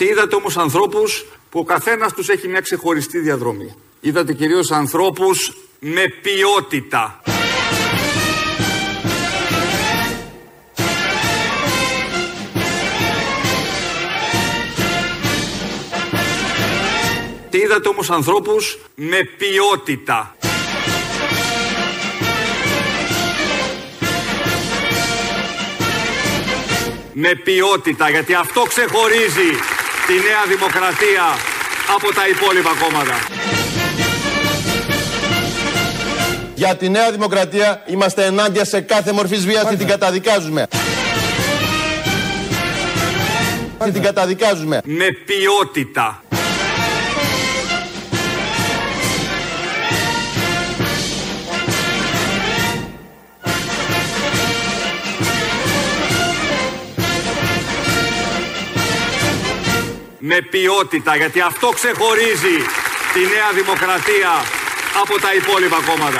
Και είδατε όμως ανθρώπους που ο καθένας τους έχει μια ξεχωριστή διαδρομή. Είδατε κυρίως ανθρώπους με ποιότητα. Και είδατε όμως ανθρώπους με ποιότητα. Με ποιότητα, γιατί αυτό ξεχωρίζει τη Νέα Δημοκρατία από τα υπόλοιπα κόμματα. Για τη Νέα Δημοκρατία είμαστε ενάντια σε κάθε μορφής βίας και την καταδικάζουμε. Την καταδικάζουμε. Με ποιότητα. Με ποιότητα, γιατί αυτό ξεχωρίζει τη Νέα Δημοκρατία από τα υπόλοιπα κόμματα.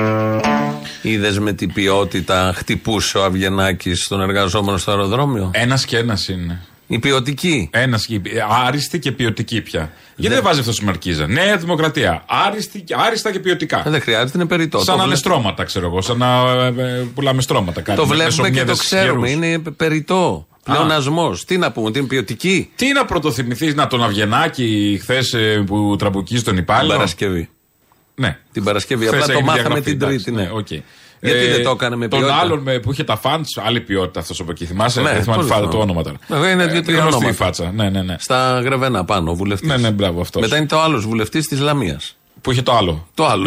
Είδες με την ποιότητα χτυπούσε ο Αβγενάκης τον εργαζόμενο στο αεροδρόμιο. Ένας και ένας είναι. Η ποιοτική. Άριστη και ποιοτική πια. Γιατί δεν βάζει αυτό στη μαρκίζα. Νέα Δημοκρατία. Άριστα και ποιοτικά. Δεν χρειάζεται, είναι περιττό. Σαν να είναι στρώματα, ξέρω εγώ. Σαν να πουλάμε στρώματα. Κάτι. Το βλέπουμε και το ξέρουμε. Είναι περιττό. Πλεονασμός. Τι να πούμε, ότι είναι ποιοτική. Τι να πρωτοθυμηθείς, να τον Αβγενάκη χθες που τραμπουκείς τον υπάλληλο. Την Παρασκευή. Ναι. Την Παρασκευή. Απλά το μάθαμε την Τρίτη. Ναι. Okay. Γιατί δεν το έκανε με ποιότητα. Τον άλλον που είχε τα φαντς, άλλη ποιότητα αυτός από εκεί. Θυμάσαι, δεν θυμάμαι το όνομα τώρα. Είναι δύο-τρία ονόματα. Φάτσα. Ναι. Στα Γρεβένα πάνω, βουλευτής. Ναι, μπράβο αυτός. Μετά είναι το άλλος βουλευτής της Λαμίας. Που είχε το άλλο. Το άλλο.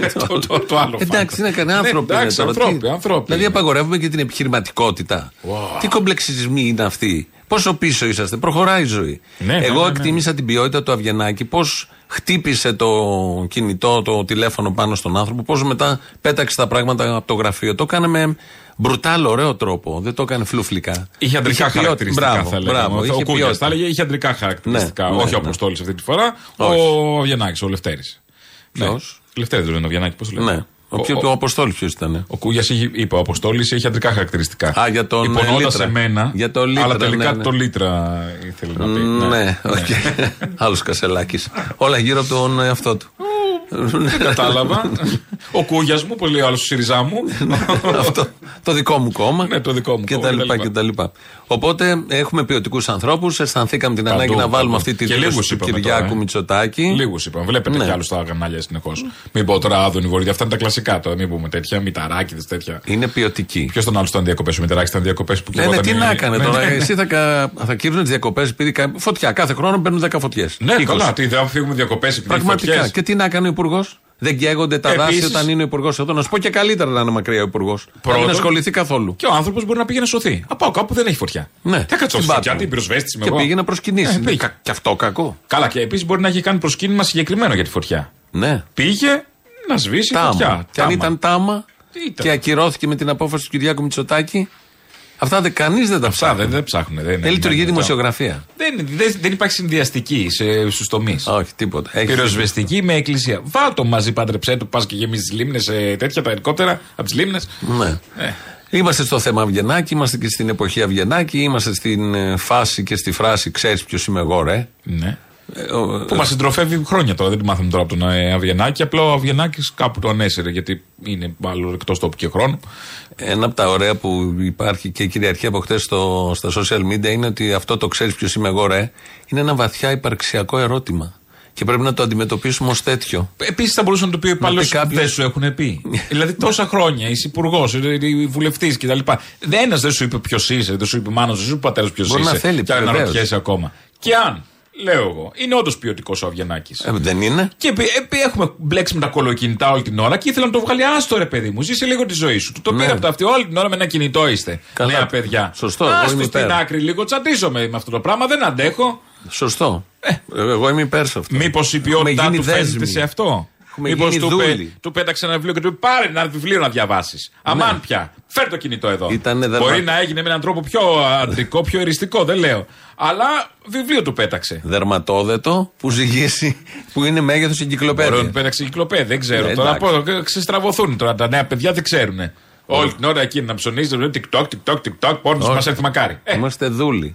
το άλλο. Εντάξει, είναι κανένα άνθρωποι. Ανθρώποι. Δηλαδή απαγορεύουμε και την επιχειρηματικότητα. Τι κομπλεξισμοί είναι αυτοί. Πόσο πίσω είσαστε, προχωράει η ζωή. Εγώ εκτίμησα την ποιότητα του Αβγενάκη, πώς χτύπησε το κινητό, το τηλέφωνο πάνω στον άνθρωπο, πώς μετά πέταξε τα πράγματα από το γραφείο. Το έκανε με μπρουτάλ, ωραίο τρόπο. Δεν το έκανε φλουφλικά. Είχε αντρικά χαρακτηριστικά, θα λέγαμε. Ο Κούγιας θα έλεγε είχε αντρικά χαρακτηριστικά. Όχι ο Αποστόλης αυτή τη φορά. Ο Αβγενάκης, ο Λευτέρης. Ποιος? Λευτέρης δεν είναι ο Αβγενάκης, πώς το λέμε. Ναι. Ο Αποστόλης ποιος ήταν? Ο Κούγιας είπε, ο Αποστόλης έχει αντρικά χαρακτηριστικά. Για τον υπονοώντας σε μένα, για το Λίτρα, αλλά τελικά το Λίτρα ήθελε να πει. Ναι, άλλος Κασελάκης. Όλα γύρω από τον εαυτό του. Δεν κατάλαβα. Ο Κούγιας μου, πολύ άλλο ΣΥΡΙΖΑ μου. Αυτό. Το δικό μου κόμμα. Ναι, το δικό μου κόμμα. Οπότε έχουμε ποιοτικούς ανθρώπους. Αισθανθήκαμε την ανάγκη να βάλουμε αυτή τη δήλωση του Κυριάκου Μητσοτάκη. Λίγους είπαμε. Βλέπετε κι άλλους στα κανάλια συνεχώς. Μην πω τώρα Άδωνη Βορύδη. Αυτά είναι τα κλασικά τώρα. Μην πούμε τέτοια. Μηταράκηδες τέτοια. Είναι ποιοτική. Ποιος τον άλλο ήταν διακοπές? Ο Μηταράκης ήταν διακοπές που κοιμόταν. Τι να έκανε τώρα. Εσύ θα κύρουν τις διακοπές επειδή φωτιά. Κάθε χρόνο παίρνουν 10 φωτιές. Ναι, καλά. Τι θα φύγουμε διακοπές επειδή πραγματικά. Και τι να κάνει ο Υπουργός? Δεν καίγονται τα δάση όταν είναι ο Υπουργός εδώ. Να σου πω και καλύτερα να είναι μακριά ο Υπουργός. Δεν ασχοληθεί καθόλου. Και ο άνθρωπος μπορεί να πήγε να σωθεί. Από κάπου δεν έχει φωτιά. Ναι. Θα κάτσω φωτιά, την πυροσβέστηση με εγώ. Και πήγε να προσκυνήσει. Και αυτό κακό. Καλά, και επίσης μπορεί να έχει κάνει προσκύνημα συγκεκριμένο για τη φωτιά. Ναι. Πήγε να σβήσει φωτιά. Και αν ήταν τάμα και ακυρώθηκε με την απόφαση του Κυριάκου Μητσοτάκη. Αυτά κανείς δεν τα ψάχνει. Δεν ψάχνουν. Δεν λειτουργεί δημοσιογραφία. Δεν υπάρχει συνδυαστική στους τομείς. Όχι, τίποτα. Πυροσβεστική με εκκλησία. Βάλ' το μαζί, πάντρεψέ του, πας και γεμίζεις τις λίμνες, τέτοια τα ελικόπτερα από τις λίμνες. Ναι. Είμαστε στο θέμα Αβγενάκη, είμαστε και στην εποχή Αβγενάκη, είμαστε στην φάση και στη φράση «Ξέρεις ποιος είμαι εγώ, ρε». Ναι. Που μας συντροφεύει χρόνια τώρα, δεν τη μάθαμε τώρα από τον Αβγενάκη. Απλά ο Αβγενάκης κάπου το ανέσυρε, γιατί είναι μάλλον εκτός τόπου και χρόνου. Ένα από τα ωραία που υπάρχει και η κυριαρχία από χτες στα social media είναι ότι αυτό το «Ξέρεις ποιος είμαι εγώ, ρε» είναι ένα βαθιά υπαρξιακό ερώτημα. Και πρέπει να το αντιμετωπίσουμε ως τέτοιο. Επίσης θα μπορούσε να το πει ο υπάλληλος δεν σου έχουν πει. Δηλαδή τόσα χρόνια είσαι υπουργός, βουλευτής κτλ. Ένας δεν σου είπε ποιος είσαι, δεν σου είπε μάνος, δεν σου είπε πατέρας ποιος είσαι. Μπορεί να θέλει, και να αναρωτιέσαι ακόμα. Και αν, λέω εγώ, είναι όντως ποιοτικός ο Αβγενάκης. Δεν είναι. Και έχουμε μπλέξει με τα κολοκινητά όλη την ώρα και ήθελα να το βγάλει. Άστο ρε παιδί μου, ζήσε λίγο τη ζωή σου. Το πήρα από τα αυτή όλη την ώρα με ένα κινητό είστε. Καλά. Νέα παιδιά. Σωστό. Άστο στην άκρη λίγο, τσαντίζομαι με αυτό το πράγμα, δεν αντέχω. Σωστό. Εγώ είμαι υπέρ σε αυτό. Μήπως η ποιότητά του φαίνεται σε αυτό? Μήπως του πέταξε ένα βιβλίο και του είπε πάρε ένα βιβλίο να διαβάσεις. Αμάν πια. Φέρ το κινητό εδώ. Μπορεί να έγινε με έναν τρόπο πιο αντρικό, πιο εριστικό, δεν λέω. Αλλά βιβλίο του πέταξε. Δερματόδετο που ζυγίσει, που είναι μέγεθος εγκυκλοπαίδεια. Μπορεί να πέταξε εγκυκλοπαίδεια, δεν ξέρω. Τώρα ξεστραβωθούν τώρα τα νέα παιδιά, δεν ξέρουν. Όλη την ώρα εκεί να ψωνίζουν TikTok, πόνος μας έρθει μακάρι. Είμαστε δούλοι.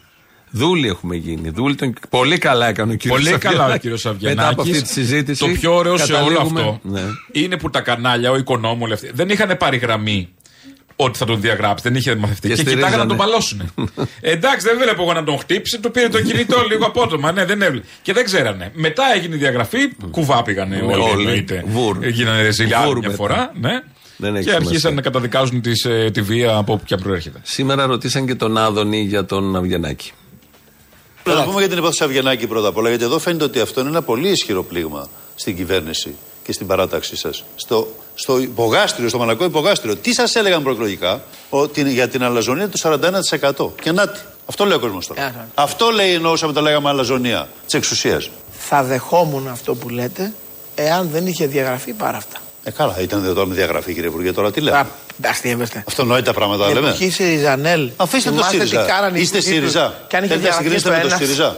Δούλοι έχουμε γίνει. Πολύ καλά έκανε ο κύριος Αβγενάκης. Πολύ καλά ο κύριος Αβγενάκης. Μετά από αυτή τη συζήτηση. Το πιο ωραίο σε όλο αυτό είναι που τα κανάλια, ο Οικονόμου, δεν είχαν πάρει γραμμή ότι θα τον διαγράψει. Δεν είχε μαθευτεί. Και κοιτάγανε να τον παλώσουν. Εντάξει, δεν βλέπω εγώ να τον χτύψει. Του πήρε το κινητό λίγο απότομα. Ναι, δεν έβλεπε. Και δεν ξέρανε. Μετά έγινε η διαγραφή. Κουβά πήγανε όλοι. Γίνανε ρεζίλια άλλη μια φορά. Και αρχίσαν να καταδικάζουν τη βία από όποια προέρχεται. Σήμερα ρωτήσαν και τον Άδωνη για τον Αβγενάκη. Να πούμε για την υπόθεση Αβγενάκη πρώτα απ' όλα, γιατί εδώ φαίνεται ότι αυτό είναι ένα πολύ ισχυρό πλήγμα στην κυβέρνηση και στην παράταξή σας. Στο υπογάστριο, στο μαλακό υπογάστριο, τι σας έλεγαν προεκλογικά, ότι για την αλαζονία του 41%. Και να αυτό λέει ο κόσμος τώρα. Αυτό λέει εννοούσαμε τα λέγαμε αλαζονία της εξουσίας. Θα δεχόμουν αυτό που λέτε, εάν δεν είχε διαγραφεί πάρα αυτά. Καλά, ήταν δυνατόν να διαγραφεί, κύριε Υπουργέ, τώρα τι λέτε. Αστείευεστε. Αυτονόητα πράγματα λέμε. Εποχή Σιριζανέλ. Αφήστε το ΣΥΡΙΖΑ. Είστε ΣΥΡΙΖΑ. Θέλετε να συγκριθείτε με το ΣΥΡΙΖΑ.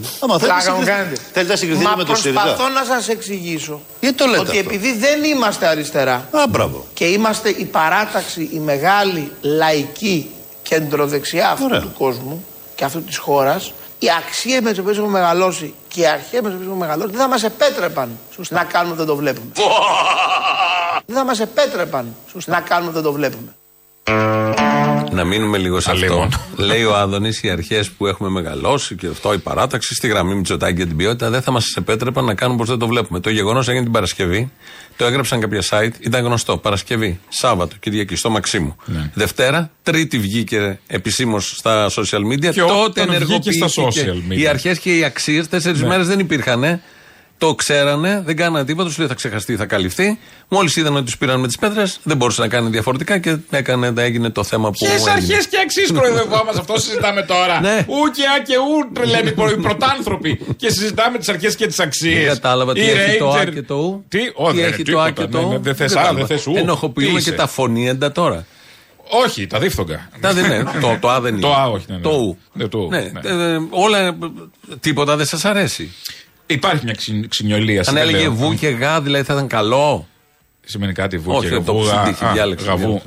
Θέλετε να συγκριθείτε με το ΣΥΡΙΖΑ. Προσπαθώ να σας εξηγήσω ότι αυτό. Επειδή δεν είμαστε αριστερά και είμαστε η παράταξη, η μεγάλη λαϊκή κεντροδεξιά αυτού του κόσμου και αυτού της χώρας, οι αξίες με τις οποίες έχουμε μεγαλώσει και οι αρχές με τις οποίες έχουμε μεγαλώσει δεν θα μας επέτρεπαν να κάνουμε δεν το βλέπουμε. Δεν θα μας επέτρεπαν να κάνουμε δεν το βλέπουμε. Να μείνουμε λίγο σε αυτό. Λέει ο Άδωνης, οι αρχές που έχουμε μεγαλώσει και αυτό, η παράταξη στη γραμμή Μητσοτάκη για την ποιότητα δεν θα μας επέτρεπαν να κάνουμε πως δεν το βλέπουμε. Το γεγονός έγινε την Παρασκευή, το έγραψαν κάποια site, ήταν γνωστό. Παρασκευή, Σάββατο, Κυριακή, στο Μαξίμου. Δευτέρα, Τρίτη βγήκε επισήμως στα social media. Τότε ενεργοποιήθηκε. Οι αρχές και οι αξίες 4 μέρες δεν υπήρχαν. Το ξέρανε, δεν κάνανε τίποτα, του λέει θα ξεχαστεί, θα καλυφθεί. Μόλις είδαν ότι του πήραν με τις πέτρες, δεν μπορούσε να κάνει διαφορετικά και έγινε το θέμα που. Ποιες αρχές και αξίες κοροϊδευόμαστε, αυτό συζητάμε τώρα. Ου και α και ου λένε οι πρωτάνθρωποι. Και συζητάμε τις αρχές και τις αξίες. Δεν κατάλαβα τι έχει το α και το ου. Τι έχει το α και το ου. Δεν θες α, δεν θες ου. Ενοχοποιούμε και τα φωνήεντα τώρα. Όχι, τα δίφθογκα. Το α δεν είναι. Το α, όχι. Το ου. Όλα, τίποτα δεν σας αρέσει. Υπάρχει μια ξινιολία. Αν έλεγε βου και γα, δηλαδή θα ήταν καλό. Σημαίνει κάτι βου και γαβού.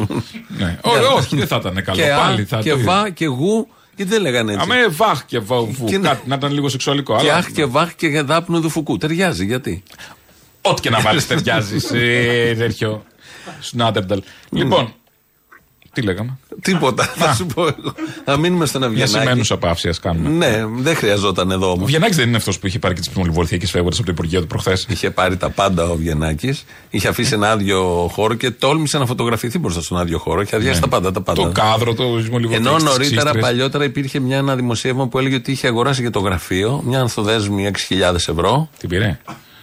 Όχι, δεν θα ήταν καλό. Και βα και γου, γιατί δεν λέγανε έτσι. Αμέ βαχ και βου. Να ήταν λίγο σεξουαλικό. Και αχ και βαχ και δάπνου του φουκού. Ταιριάζει, γιατί. Ό,τι και να βάλεις ταιριάζει. Τέτοιο. Σνάτερνταλ. Λοιπόν. Τι λέγαμε. Τίποτα. Θα σου πω εγώ. Να μείνουμε στον Αβγενάκη. Για σημαίνους απάυσιας κάνουμε. Ναι, δεν χρειαζόταν εδώ όμως. Ο Αβγενάκης δεν είναι αυτός που είχε πάρει και τις πολυβολθιακές φεύγοντας από το Υπουργείο του προχθές. Είχε πάρει τα πάντα ο Αβγενάκης. Είχε αφήσει ένα άδειο χώρο και τόλμησε να φωτογραφηθεί μπροστά στον άδειο χώρο. Είχε αδειάσει τα πάντα. Το κάδρο, το πολυβολθιακό. Ενώ νωρίτερα, παλιότερα υπήρχε ένα δημοσίευμα που έλεγε ότι είχε αγοράσει για το γραφείο μια ανθοδέσμη 6.000 ευρώ. Την πήρε.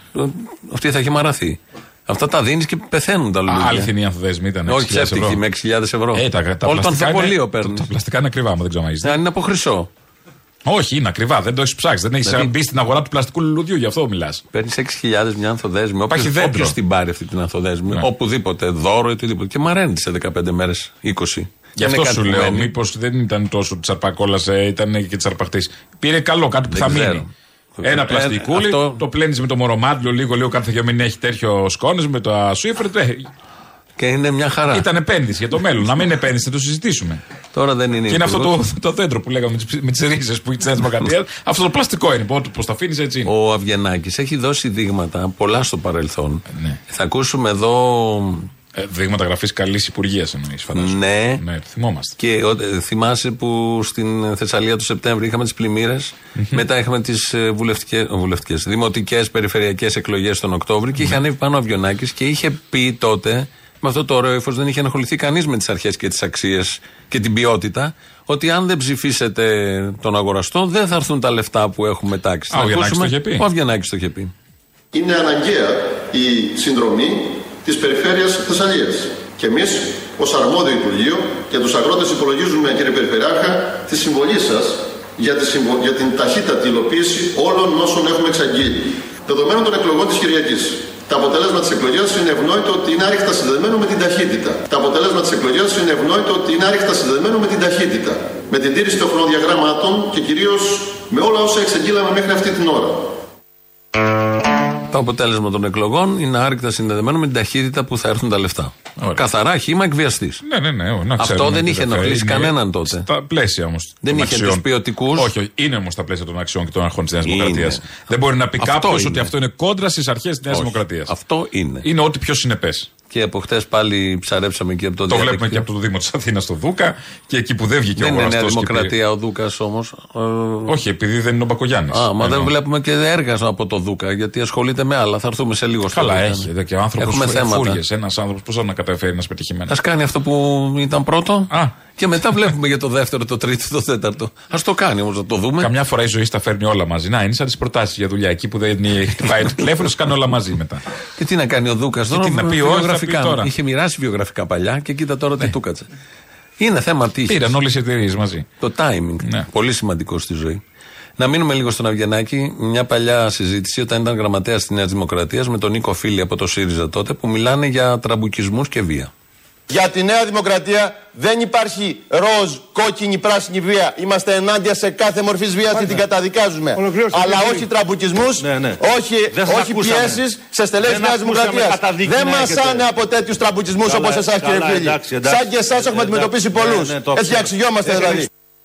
Αυτή θα είχε μαραθεί. Αυτά τα δίνεις και πεθαίνουν τα λουλούδια. Αληθινή ανθοδέσμη ήταν. Όχι ψεύτικη με 6.000 ευρώ. Όλο το ανθοπολείο παίρνει. Τα πλαστικά είναι ακριβά, δεν ξέρω αν έχεις δει. Αν είναι από χρυσό. Όχι, είναι ακριβά, δεν το έχεις ψάξει. Δεν έχεις μπει στην αγορά του πλαστικού λουλουδιού, γι' αυτό μιλάς. Παίρνεις 6.000 μια ανθοδέσμη. Όποιος την πάρει αυτή την ανθοδέσμη, οπουδήποτε, δώρο ή οτιδήποτε. Και μαραίνεται σε 15 μέρες, 20. Γι' αυτό σου λέω, μήπως δεν ήταν τόσο τη αρπακόλας, ήταν και τη αρπαχτής. Πήρε καλό, κάτι που θα μείνει. Ένα πλαστικούλι, το πλένεις με το μορομάντλο λίγο κάθε δυο μην έχει τέτοιο σκόνες με το ασούιφρετ. Και είναι μια χαρά. Ήταν επένδυση για το μέλλον. Να μην είναι επένδυση, θα το συζητήσουμε. Τώρα δεν είναι. Και είναι αυτό το δέντρο που λέγαμε με τις ρίζες που έχει τη Νέα Δημοκρατία. Αυτό το πλαστικό είναι. Πώς τα αφήνεις έτσι. Ο Αβγενάκης έχει δώσει δείγματα πολλά στο παρελθόν. Θα ακούσουμε εδώ. Δείγματα γραφής καλής υπουργείας εννοείς, φαντάζομαι. Ναι, το θυμόμαστε. Και θυμάσαι που στην Θεσσαλία του Σεπτέμβρη είχαμε τις πλημμύρες, μετά είχαμε τις βουλευτικές, δημοτικές, περιφερειακές εκλογές τον Οκτώβρη και είχε ανέβει πάνω ο Αβγενάκης και είχε πει τότε, με αυτό το ωραίο ύφος, δεν είχε ενοχληθεί κανείς με τις αρχές και τις αξίες και την ποιότητα, ότι αν δεν ψηφίσετε τον αγοραστό, δεν θα έρθουν τα λεφτά που έχουμε τάξει. Ο Αβγενάκης το είχε πει. Είναι αναγκαία η συνδρομή της Περιφέρειας Θεσσαλίας. Και εμείς, ως αρμόδιο Υπουργείο, για τους αγρότες υπολογίζουμε, κύριε Περιφερειάρχα, τη συμβολή σας για την ταχύτατη υλοποίηση όλων όσων έχουμε εξαγγείλει. Δεδομένων των εκλογών της Κυριακής. Το αποτέλεσμα της εκλογής είναι ευνόητο ότι είναι άρρηκτα συνδεδεμένο με την ταχύτητα. Το αποτέλεσμα της εκλογής είναι ευνόητο ότι είναι άρρηκτα συνδεδεμένο με την ταχύτητα. Με την τήρηση των χρονοδιαγραμμάτων και κυρίως με όλα όσα εξαγγείλαμε μέχρι αυτή την ώρα. Το αποτέλεσμα των εκλογών είναι άρρηκτα συνδεδεμένο με την ταχύτητα που θα έρθουν τα λεφτά. Ωραία. Καθαρά χύμα εκβιαστής. Ναι. Αυτό δεν είχε ενοχλήσει κανέναν τότε. Στα πλαίσια όμως. Δεν είχε τους ποιοτικούς. Όχι, είναι όμως στα πλαίσια των αξιών και των αρχών της Νέας Δημοκρατίας. Δεν μπορεί να πει κάποιος ότι αυτό είναι κόντρα στις αρχές της Νέας Δημοκρατίας. Αυτό είναι. Είναι ό,τι πιο συνεπές. Και από χτες πάλι ψαρέψαμε εκεί από το διαδίκτυο. Το βλέπουμε και από το Δήμο της Αθήνας στο Δούκα και εκεί που δεν βγήκε ο Αγοραστός. Δεν είναι Νέα Δημοκρατία ο Δούκας όμως. Όχι, επειδή δεν είναι ο Μπακογιάννης. Μα δεν βλέπουμε και έργα από το Δούκα γιατί ασχολείται με άλλα. Θα έρθουμε σε λίγο στο Καλά, έχει. Και ο άνθρωπος φούργες. Ένας άνθρωπος πώς να καταφέρει να πετυχημένο. Ας κάνει αυτό που ήταν πρώτο. Και μετά βλέπουμε για το δεύτερο, το τρίτο, το τέταρτο. Ας το κάνει όμως, να το δούμε. Καμιά φορά η ζωή στα φέρνει όλα μαζί. Να, είναι σαν τις προτάσεις για δουλειά. Εκεί που δεν χτυπάει το τηλέφωνο, κάνει όλα μαζί μετά. Και τι να κάνει ο Δούκας τώρα, βιογραφικά. Είχε μοιράσει βιογραφικά παλιά και κοίτα τώρα τι του κάτσε. Είναι θέμα τύχης. Πήραν όλες οι εταιρείες μαζί. Το timing. Ναι. Πολύ σημαντικό στη ζωή. Να μείνουμε λίγο στον Αβγενάκη. Μια παλιά συζήτηση όταν ήταν γραμματέας της Νέας Δημοκρατίας με τον Νίκο Φίλη από το ΣΥΡΙΖΑ τότε που μιλάνε για τραμπουκισμούς και βία. Για τη Νέα Δημοκρατία δεν υπάρχει ροζ, κόκκινη, πράσινη βία. Είμαστε ενάντια σε κάθε μορφή βίας και την καταδικάζουμε. Αλλά όχι τραμπουκισμούς, όχι πιέσεις σε στελέχη της Νέας Δημοκρατίας. Δεν μασάνε από τέτοιους τραμπουκισμούς όπως εσάς, κύριε Φίλη. Σαν και εσάς έχουμε αντιμετωπίσει πολλούς. Έτσι αξιόμαστε δηλαδή.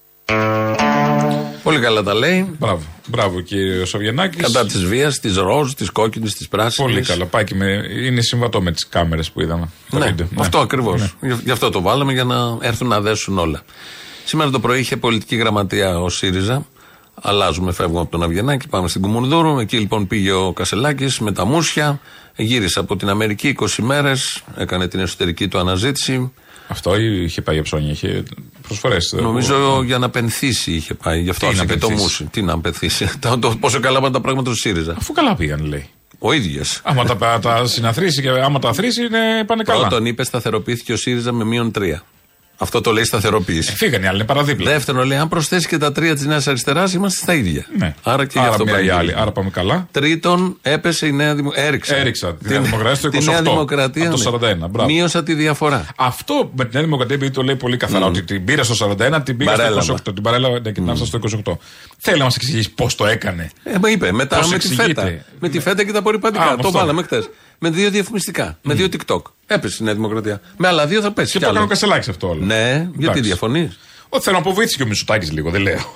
Πολύ καλά τα λέει. Μπράβο κύριε Σοβιενάκης. Κατά της βίας, της ροζ, της κόκκινης, της πράσινης. Πολύ καλά. Πάει και είναι συμβατό με τις κάμερες που είδαμε. Αυτό ακριβώς. Ναι. Γι' αυτό το βάλαμε για να έρθουν να δέσουν όλα. Σήμερα το πρωί είχε πολιτική γραμματεία ο ΣΥΡΙΖΑ. Αλλάζουμε, φεύγουμε από τον Αβγενάκη, πάμε στην Κουμουνδούρου. Εκεί λοιπόν πήγε ο Κασελάκης με τα μουσια. Γύρισε από την Αμερική 20 μέρες. Έκανε την εσωτερική του αναζήτηση. Αυτό είχε πάει για ψώνια, είχε προσφορές. Νομίζω για να πενθήσει είχε πάει. Γι' αυτό άφησε και το μουσι. Τι να πενθήσει. Πόσο καλά πάνε τα πράγματα του ΣΥΡΙΖΑ. Αφού καλά πήγαν, λέει. Ο ίδιος. Άμα τα συναθρήσει και άμα τα αθρήσει, πάνε καλά. Πρώτον είπε σταθεροποιήθηκε ο ΣΥΡΙΖΑ με -3. Αυτό το λέει σταθεροποίηση. Φύγανε οι άλλοι, είναι παραδίπλα. Δεύτερον, λέει, αν προσθέσει και τα 3 της Νέας Αριστεράς, είμαστε στα ίδια. Ναι. Άρα και γι' αυτό πάει. Άρα πάμε καλά. Τρίτον, έπεσε η Νέα Δημοκρατία. Έριξα τη Νέα Δημοκρατία στο 28. Τη Νέα Δημοκρατία, από το 41. Μπράβο. Μείωσα τη διαφορά. Αυτό με τη Νέα Δημοκρατία, επειδή το λέει πολύ καθαρά, ότι την πήρα στο 41, την πήγα στο 28. Την παρέλαβα και την άφησα στο 28. Θέλει να μας εξηγήσει πώς το έκανε. Είπε μετά με τη φέτα. Με τη φέτα και τα απορριπαντικά. Το βάλαμε χτες. Με 2 διαφημιστικά. Με 2 TikTok. Έπεσε η Νέα Δημοκρατία. Με άλλα 2 θα πέσει. Και το έκανε ο Κασελάκης αυτό όλο. Ναι, γιατί διαφωνείς. Θέλω να αποβοήθησε και ο Μητσοτάκης λίγο, δεν λέω.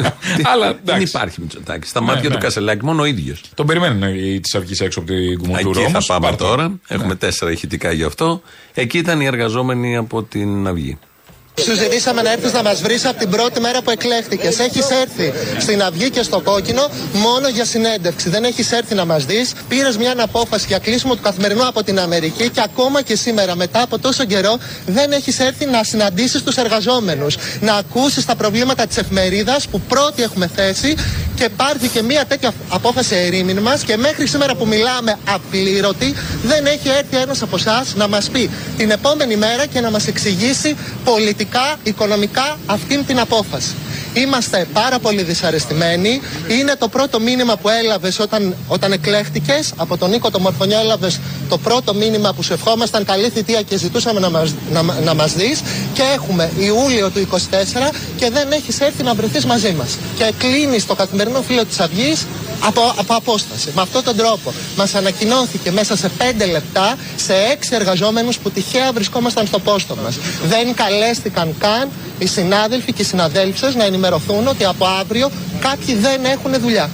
Αλλά δεν υπάρχει Μητσοτάκης. Στα μάτια του Κασελάκη μόνο ο ίδιος. Τον περιμένουν οι της Αυγής έξω από την Κουμουνδούρου. Εκεί θα πάμε τώρα. Έχουμε 4 ηχητικά γι' αυτό. Εκεί ήταν οι εργαζόμενοι από την Αυγή. Σου ζητήσαμε να έρθεις να μας βρεις από την πρώτη μέρα που εκλέχθηκες. Έχεις έρθει στην Αυγή και στο Κόκκινο μόνο για συνέντευξη. Δεν έχεις έρθει να μας δεις. Πήρες μια απόφαση για κλείσιμο του Καθημερινού από την Αμερική και ακόμα και σήμερα, μετά από τόσο καιρό, δεν έχεις έρθει να συναντήσεις τους εργαζόμενους. Να ακούσεις τα προβλήματα της εφημερίδας που πρώτοι έχουμε θέσει και υπάρχει και μια τέτοια απόφαση ερήμην μας και μέχρι σήμερα που μιλάμε απλήρωτη, δεν έχει έρθει ένας από εσάς να μας πει την επόμενη μέρα και να μας εξηγήσει πολιτικά, οικονομικά αυτήν την απόφαση. Είμαστε πάρα πολύ δυσαρεστημένοι. Είναι το πρώτο μήνυμα που έλαβες όταν εκλέχτηκες. Από τον Νίκο το Μορφωνιά έλαβες το πρώτο μήνυμα που σου ευχόμασταν καλή θητεία και ζητούσαμε να μας δεις. Και έχουμε Ιούλιο του 24 και δεν έχεις έρθει να βρεθείς μαζί μας. Και κλείνεις το Καθημερινό Φύλλο της Αυγής από απόσταση. Με αυτόν τον τρόπο μας ανακοινώθηκε μέσα σε 5 λεπτά σε 6 εργαζόμενους που τυχαία βρισκόμασταν στο πόστο μας. Δεν καλέστηκαν καν οι συνάδελφοι και οι συναδέλφες να ενημερωθούν ότι από αύριο κάποιοι δεν έχουν δουλειά.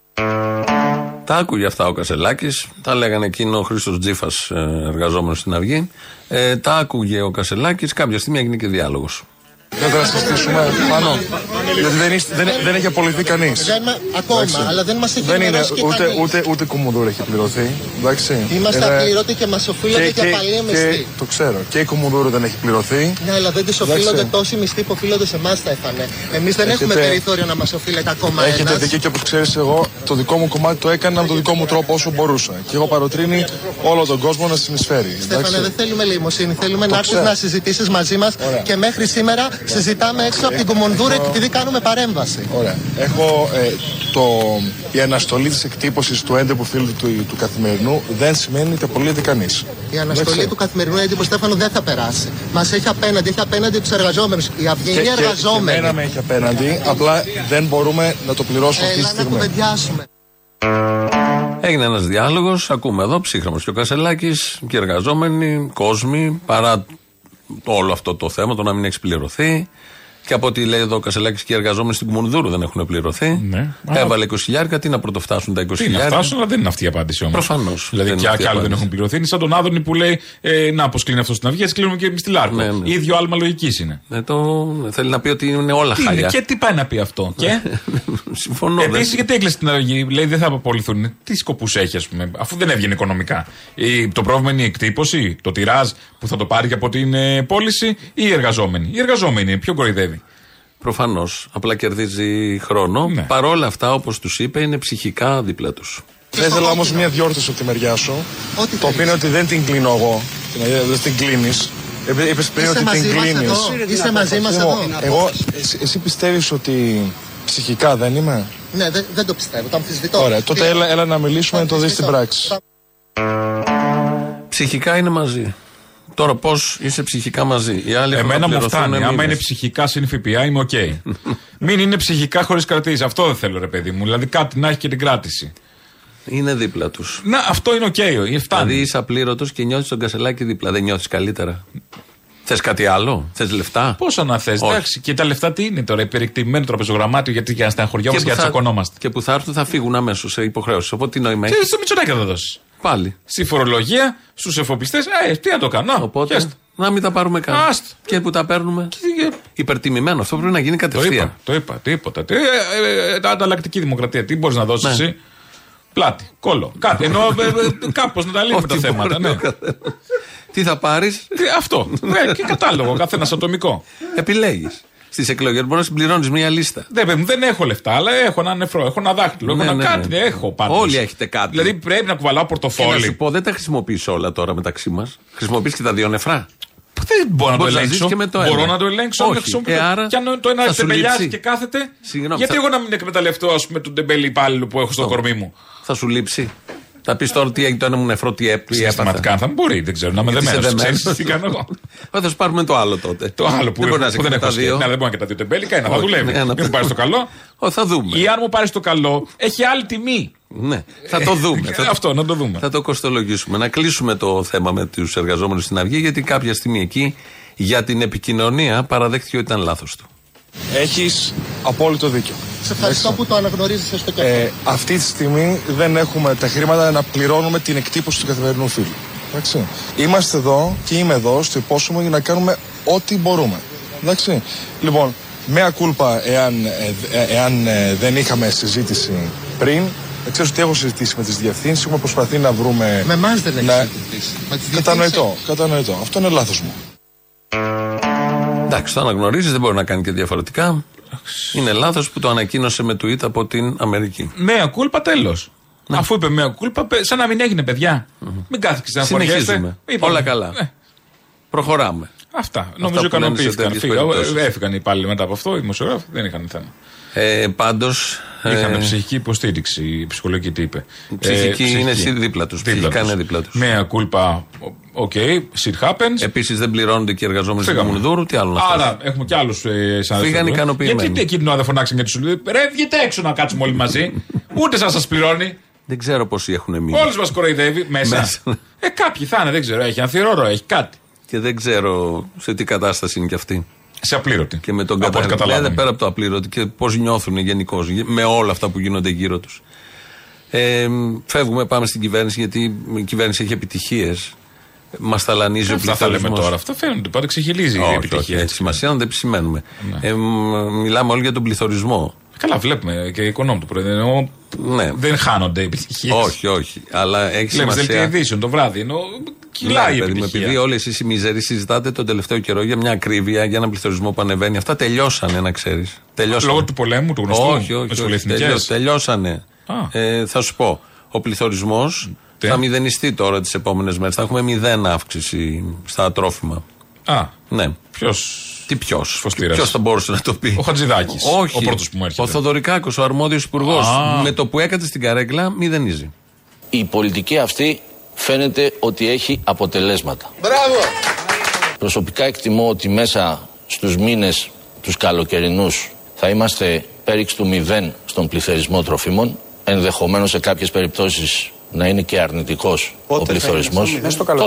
Τα άκουγε αυτά ο Κασελάκης, τα λέγανε εκείνο ο Χρήστος Τζίφας, εργαζόμενος στην Αυγή. Τα άκουγε ο Κασελάκης, κάποια στιγμή έγινε και διάλογος. Δεν θα να συζητήσουμε πάνω. Γιατί δεν έχει απολυθεί κανείς. Ακόμα, αλλά δεν μας έχει ενημερώσει και κανείς. Ούτε Κουμουνδούρου έχει πληρωθεί. Είμαστε απλήρωτοι και μας οφείλονται και απαλή μισθή. Το ξέρω. Και η Κουμουνδούρου δεν έχει πληρωθεί. Ναι, αλλά δεν τις οφείλονται τόσοι μισθοί που οφείλονται σε εμάς, Στέφανε. Εμείς δεν έχουμε περιθώριο να μας οφείλεται ακόμα ένας. Έχετε δίκιο και όπως ξέρεις, εγώ το δικό μου κομμάτι το έκανα με τον δικό μου τρόπο όσο μπορούσα. Και εγώ παροτρύνει όλο τον κόσμο να συνεισφέρει. Στέφανε, δεν θέλουμε λιμοσύνη. Θέλουμε να έρθεις να συζητήσεις μαζί μας και μέχρι σήμερα συζητάμε έξω από την Κουμουνδούρου επειδή κάνουμε παρέμβαση. Ωραία. Έχω η αναστολή της εκτύπωσης του έντυπου φύλλου του Καθημερινού δεν σημαίνει ότι απολύεται κανείς. Η αναστολή του Καθημερινού έντυπου, Στέφανο, δεν θα περάσει. Μας έχει απέναντι τους εργαζόμενους. Οι αυγενοί εργαζόμενοι. Και εμένα με έχει απέναντι, απλά δεν μπορούμε να το πληρώσουμε αυτή τη στιγμή. Να κουβεντιάσουμε. Έγινε ένας διάλογος, ακούμε εδώ, ψύχρεμος και ο Κασελάκης και οι εργαζόμενοι, κόσμοι, παρά όλο αυτό το θέμα, το να μην έχει πληρωθεί. Και από ό,τι λέει εδώ ο Κασελάκης και οι εργαζόμενοι στην Κουμουνδούρου δεν έχουν πληρωθεί. Ναι. Έβαλε 20.000, τι να πρωτοφτάσουν τα 20.000. Τι να φτάσουν, αλλά δεν είναι αυτή η απάντηση όμως. Προφανώς. Δηλαδή και άλλοι δεν έχουν πληρωθεί. Είναι σαν τον Άδωνη που λέει να πως κλείνει αυτό στην αυγή, έτσι κλείνουμε και εμείς στη Λάρκο. Ναι, ναι. Ίδιο άλμα λογικής είναι. Θέλει να πει ότι είναι όλα χάλια. Και τι πάει να πει αυτό. Και συμφωνώ. Επίσης γιατί έκλεισε την αυγή, λέει δεν θα απολυθούν. Τι σκοπούς έχει, ας πούμε, αφού δεν έβγαινε οικονομικά. Το πρόβλημα είναι η εκτύπωση, το τιράζ που θα το πάρει και από την πώληση ή οι εργαζόμενοι. Οι εργαζόμενοι είναι πιο κοροϊδεύει. Προφανώς. Απλά κερδίζει χρόνο. Ναι. Παρόλα αυτά, όπως τους είπε, είναι ψυχικά δίπλα τους. Θα ήθελα όμως μια διόρθωση από τη μεριά σου. Το οποίο είναι ότι δεν την κλείνω εγώ. Δεν την κλείνεις. Είπες πριν ότι την κλείνεις. Είσαι μαζί μας εδώ. Εσύ πιστεύεις ότι ψυχικά δεν είμαι? Ναι, δεν το πιστεύω. Το αμφισβητώ. Ωραία, τότε έλα να μιλήσουμε να το δεις στην πράξη. Ψυχικά είναι μαζί. Τώρα πώς είσαι ψυχικά μαζί. Οι άλλοι εμένα μου φτάνει. Άμα είναι ψυχικά συν ΦΠΑ είμαι οκ. Μην είναι ψυχικά χωρίς κρατήσεις. Αυτό δεν θέλω, ρε παιδί μου. Δηλαδή κάτι να έχει και την κράτηση. Είναι δίπλα τους. Να, αυτό είναι οκ. Δηλαδή είσαι απλήρωτος και νιώθεις τον Κασελάκη δίπλα. Δεν νιώθεις καλύτερα? Θες κάτι άλλο? Θες λεφτά? Πόσα να θες? Εντάξει, και τα λεφτά τι είναι τώρα? Υπερεκτιμημένο τραπεζογραμμάτιο γιατί για να στεναχωριόμαστε και να τσακωνόμαστε. Και που θα έρθουν θα φύγουν αμέσως σε υποχρέωση. Οπότε τι νόημα έχει? Στο Μητσοτάκη θα δώσεις. Πάλι. Στη φορολογία, στους εφοπλιστές, τι να το κάνω. Οπότε να μην τα πάρουμε καν. Και που τα παίρνουμε. Υπερτιμημένο. Αυτό πρέπει να γίνει κατευθείαν. Το είπα. Τίποτα. Ανταλλακτική δημοκρατία. Τι μπορείς να δώσεις εσύ? Πλάτη, κόλλο. Κάτι. Ενώ κάπως να τα λύνουμε τα θέματα. Ναι. Τι θα πάρεις? Αυτό. Και κατάλογο. Καθένας ατομικό. Επιλέγεις. Στις εκλογές μπορεί να συμπληρώνεις μια λίστα. Δεν έχω λεφτά, αλλά έχω ένα νεφρό, έχω ένα δάχτυλο, έχω ένα κάτι. Έχω πάντως. Όλοι έχετε κάτι. Δηλαδή πρέπει να κουβαλάω πορτοφόλι. Και να σου πω, δεν τα χρησιμοποιείς όλα τώρα μεταξύ μας. Χρησιμοποιείς και τα δύο νεφρά. Δεν μπορώ να το ελέγξω. Μπορώ να το ελέγξω. Άρα και αν το ένα τεμπελιάζει και κάθεται. Γιατί εγώ να μην εκμεταλλευτώ, ας πούμε, τον τεμπέλη υπάλληλο που έχω στο κορμί μου? Θα σου λείψει. Θα πει τώρα τι έγινε το ένα μου νεφρό, τι έπαθα. Συστηματικά θα μπορεί, δεν ξέρω, να είμαι δεμένος. Ξέρεις τι κάνω εγώ. Θα σου πάρουμε το άλλο τότε. Το άλλο που δεν μπορεί να δύο. Δεν μπορεί να και τα δύο τεμπέλικα, ένα θα δουλεύει. Μην μου πάρει το καλό. Θα δούμε. Ή αν μου πάρει το καλό, έχει άλλη τιμή. Ναι, θα το δούμε. Αυτό να το δούμε. Θα το κοστολογήσουμε. Να κλείσουμε το θέμα με τους εργαζόμενους στην Αυγή, γιατί κάποια στιγμή εκεί για την επικοινωνία παραδέχτηκε ότι ήταν λάθος του. Έχεις απόλυτο δίκιο. Σε ευχαριστώ που το αναγνωρίζεις έστω και αυτό. Αυτή τη στιγμή δεν έχουμε τα χρήματα να πληρώνουμε την εκτύπωση του καθημερινού φύλου. Εντάξει. Είμαστε εδώ και είμαι εδώ στο υπόσχομαι για να κάνουμε ό,τι μπορούμε. Εντάξει. Λοιπόν, μea culpa εάν δεν είχαμε συζήτηση πριν. Ξέρεις ότι έχω συζητήσει με τις διευθύνσεις, έχουμε προσπαθεί να βρούμε. Με εμάς δεν έχει συζητήσει. Κατανοητό. Αυτό είναι λάθος μου. Εντάξει, το αναγνωρίζεις, δεν μπορεί να κάνει και διαφορετικά. Είναι λάθος που το ανακοίνωσε με tweet από την Αμερική. Μea culpa, τέλος. Ναι. Αφού είπε mea culpa, σαν να μην έγινε, παιδιά. Μην κάθεστε να συνεχίζουμε. Όλα καλά. Προχωράμε. Αυτά. Νομίζω ικανοποιήθηκαν. Έφυγαν οι υπάλληλοι μετά από αυτό, οι δημοσιογράφοι δεν είχαν θέμα. Πάντως. Είχαν ψυχική υποστήριξη, η ψυχολογική τι είπε. Ψυχική είναι δίπλα τους. Ψυχικά είναι δίπλα τους. Mea culpa, shit happens. Επίσης δεν πληρώνονται και οι εργαζόμενοι στην Κουμουνδούρου, τι άλλο να faire. Άρα έχουμε και άλλους σαν φύγαν ικανοποιημένοι. Γιατί εκεί την ώρα δεν φωνάξαν και τους λέει ρε, βγείτε έξω να κάτσουμε όλοι μαζί. Ούτε σας πληρώνει. Δεν ξέρω πόσοι έχουν μείνει. Όλους μας κοροϊδεύει μέσα. Κάποιοι θα είναι, δεν ξέρω, έχει ανθυρόρο, έχει κάτι. Και δεν ξέρω σε τι κατάσταση είναι κι αυτή. Σε απλήρωτη. Και με τον καταλάβει. Πέρα από το απλήρωτη και πώς νιώθουν γενικώς με όλα αυτά που γίνονται γύρω τους. Φεύγουμε, πάμε στην κυβέρνηση, γιατί η κυβέρνηση έχει επιτυχίες. Μας ταλανίζει ο πληθωρισμός. Αυτά θα λέμε τώρα. Αυτά φαίνονται. Πάντα ξεχυλίζει η επιτυχία. Έχει σημασία να δεν επισημαίνουμε. Ναι. Μιλάμε όλοι για τον πληθωρισμό. Καλά, βλέπουμε και η οικονόμη του Πρωθυπουργού. Ναι. Δεν χάνονται οι επιτυχίες. Όχι. Αλλά έχει σημασία. Λέμε ειδήσεων το βράδυ. Ενώ κυλάει η επιτυχία. Επειδή όλοι εσείς οι μίζεροι συζητάτε τον τελευταίο καιρό για μια ακρίβεια, για έναν πληθωρισμό που ανεβαίνει. Αυτά τελειώσανε, να ξέρεις. Λόγω του πολέμου, του γνωστού. Όχι. Τελειώσανε. Θα σου πω. Ο πληθωρισμός θα μηδενιστεί τώρα τις επόμενες μέρες. Θα έχουμε 0 αύξηση στα τρόφιμα. Ναι. Ποιος θα μπορούσε να το πει? Ο Χατζηδάκης. Όχι. Ο πρώτος που μου έρχεται. Ο Θοδωρικάκος, ο αρμόδιος υπουργός. Με το που έκατσε στην καρέκλα, μηδενίζει. Η πολιτική αυτή φαίνεται ότι έχει αποτελέσματα. Μπράβο! Προσωπικά εκτιμώ ότι μέσα στους μήνες τους καλοκαιρινούς θα είμαστε πέριξ του 0 στον πληθωρισμό τροφίμων, ενδεχομένως σε κάποιες περιπτώσεις να είναι και αρνητικός ο πληθωρισμός.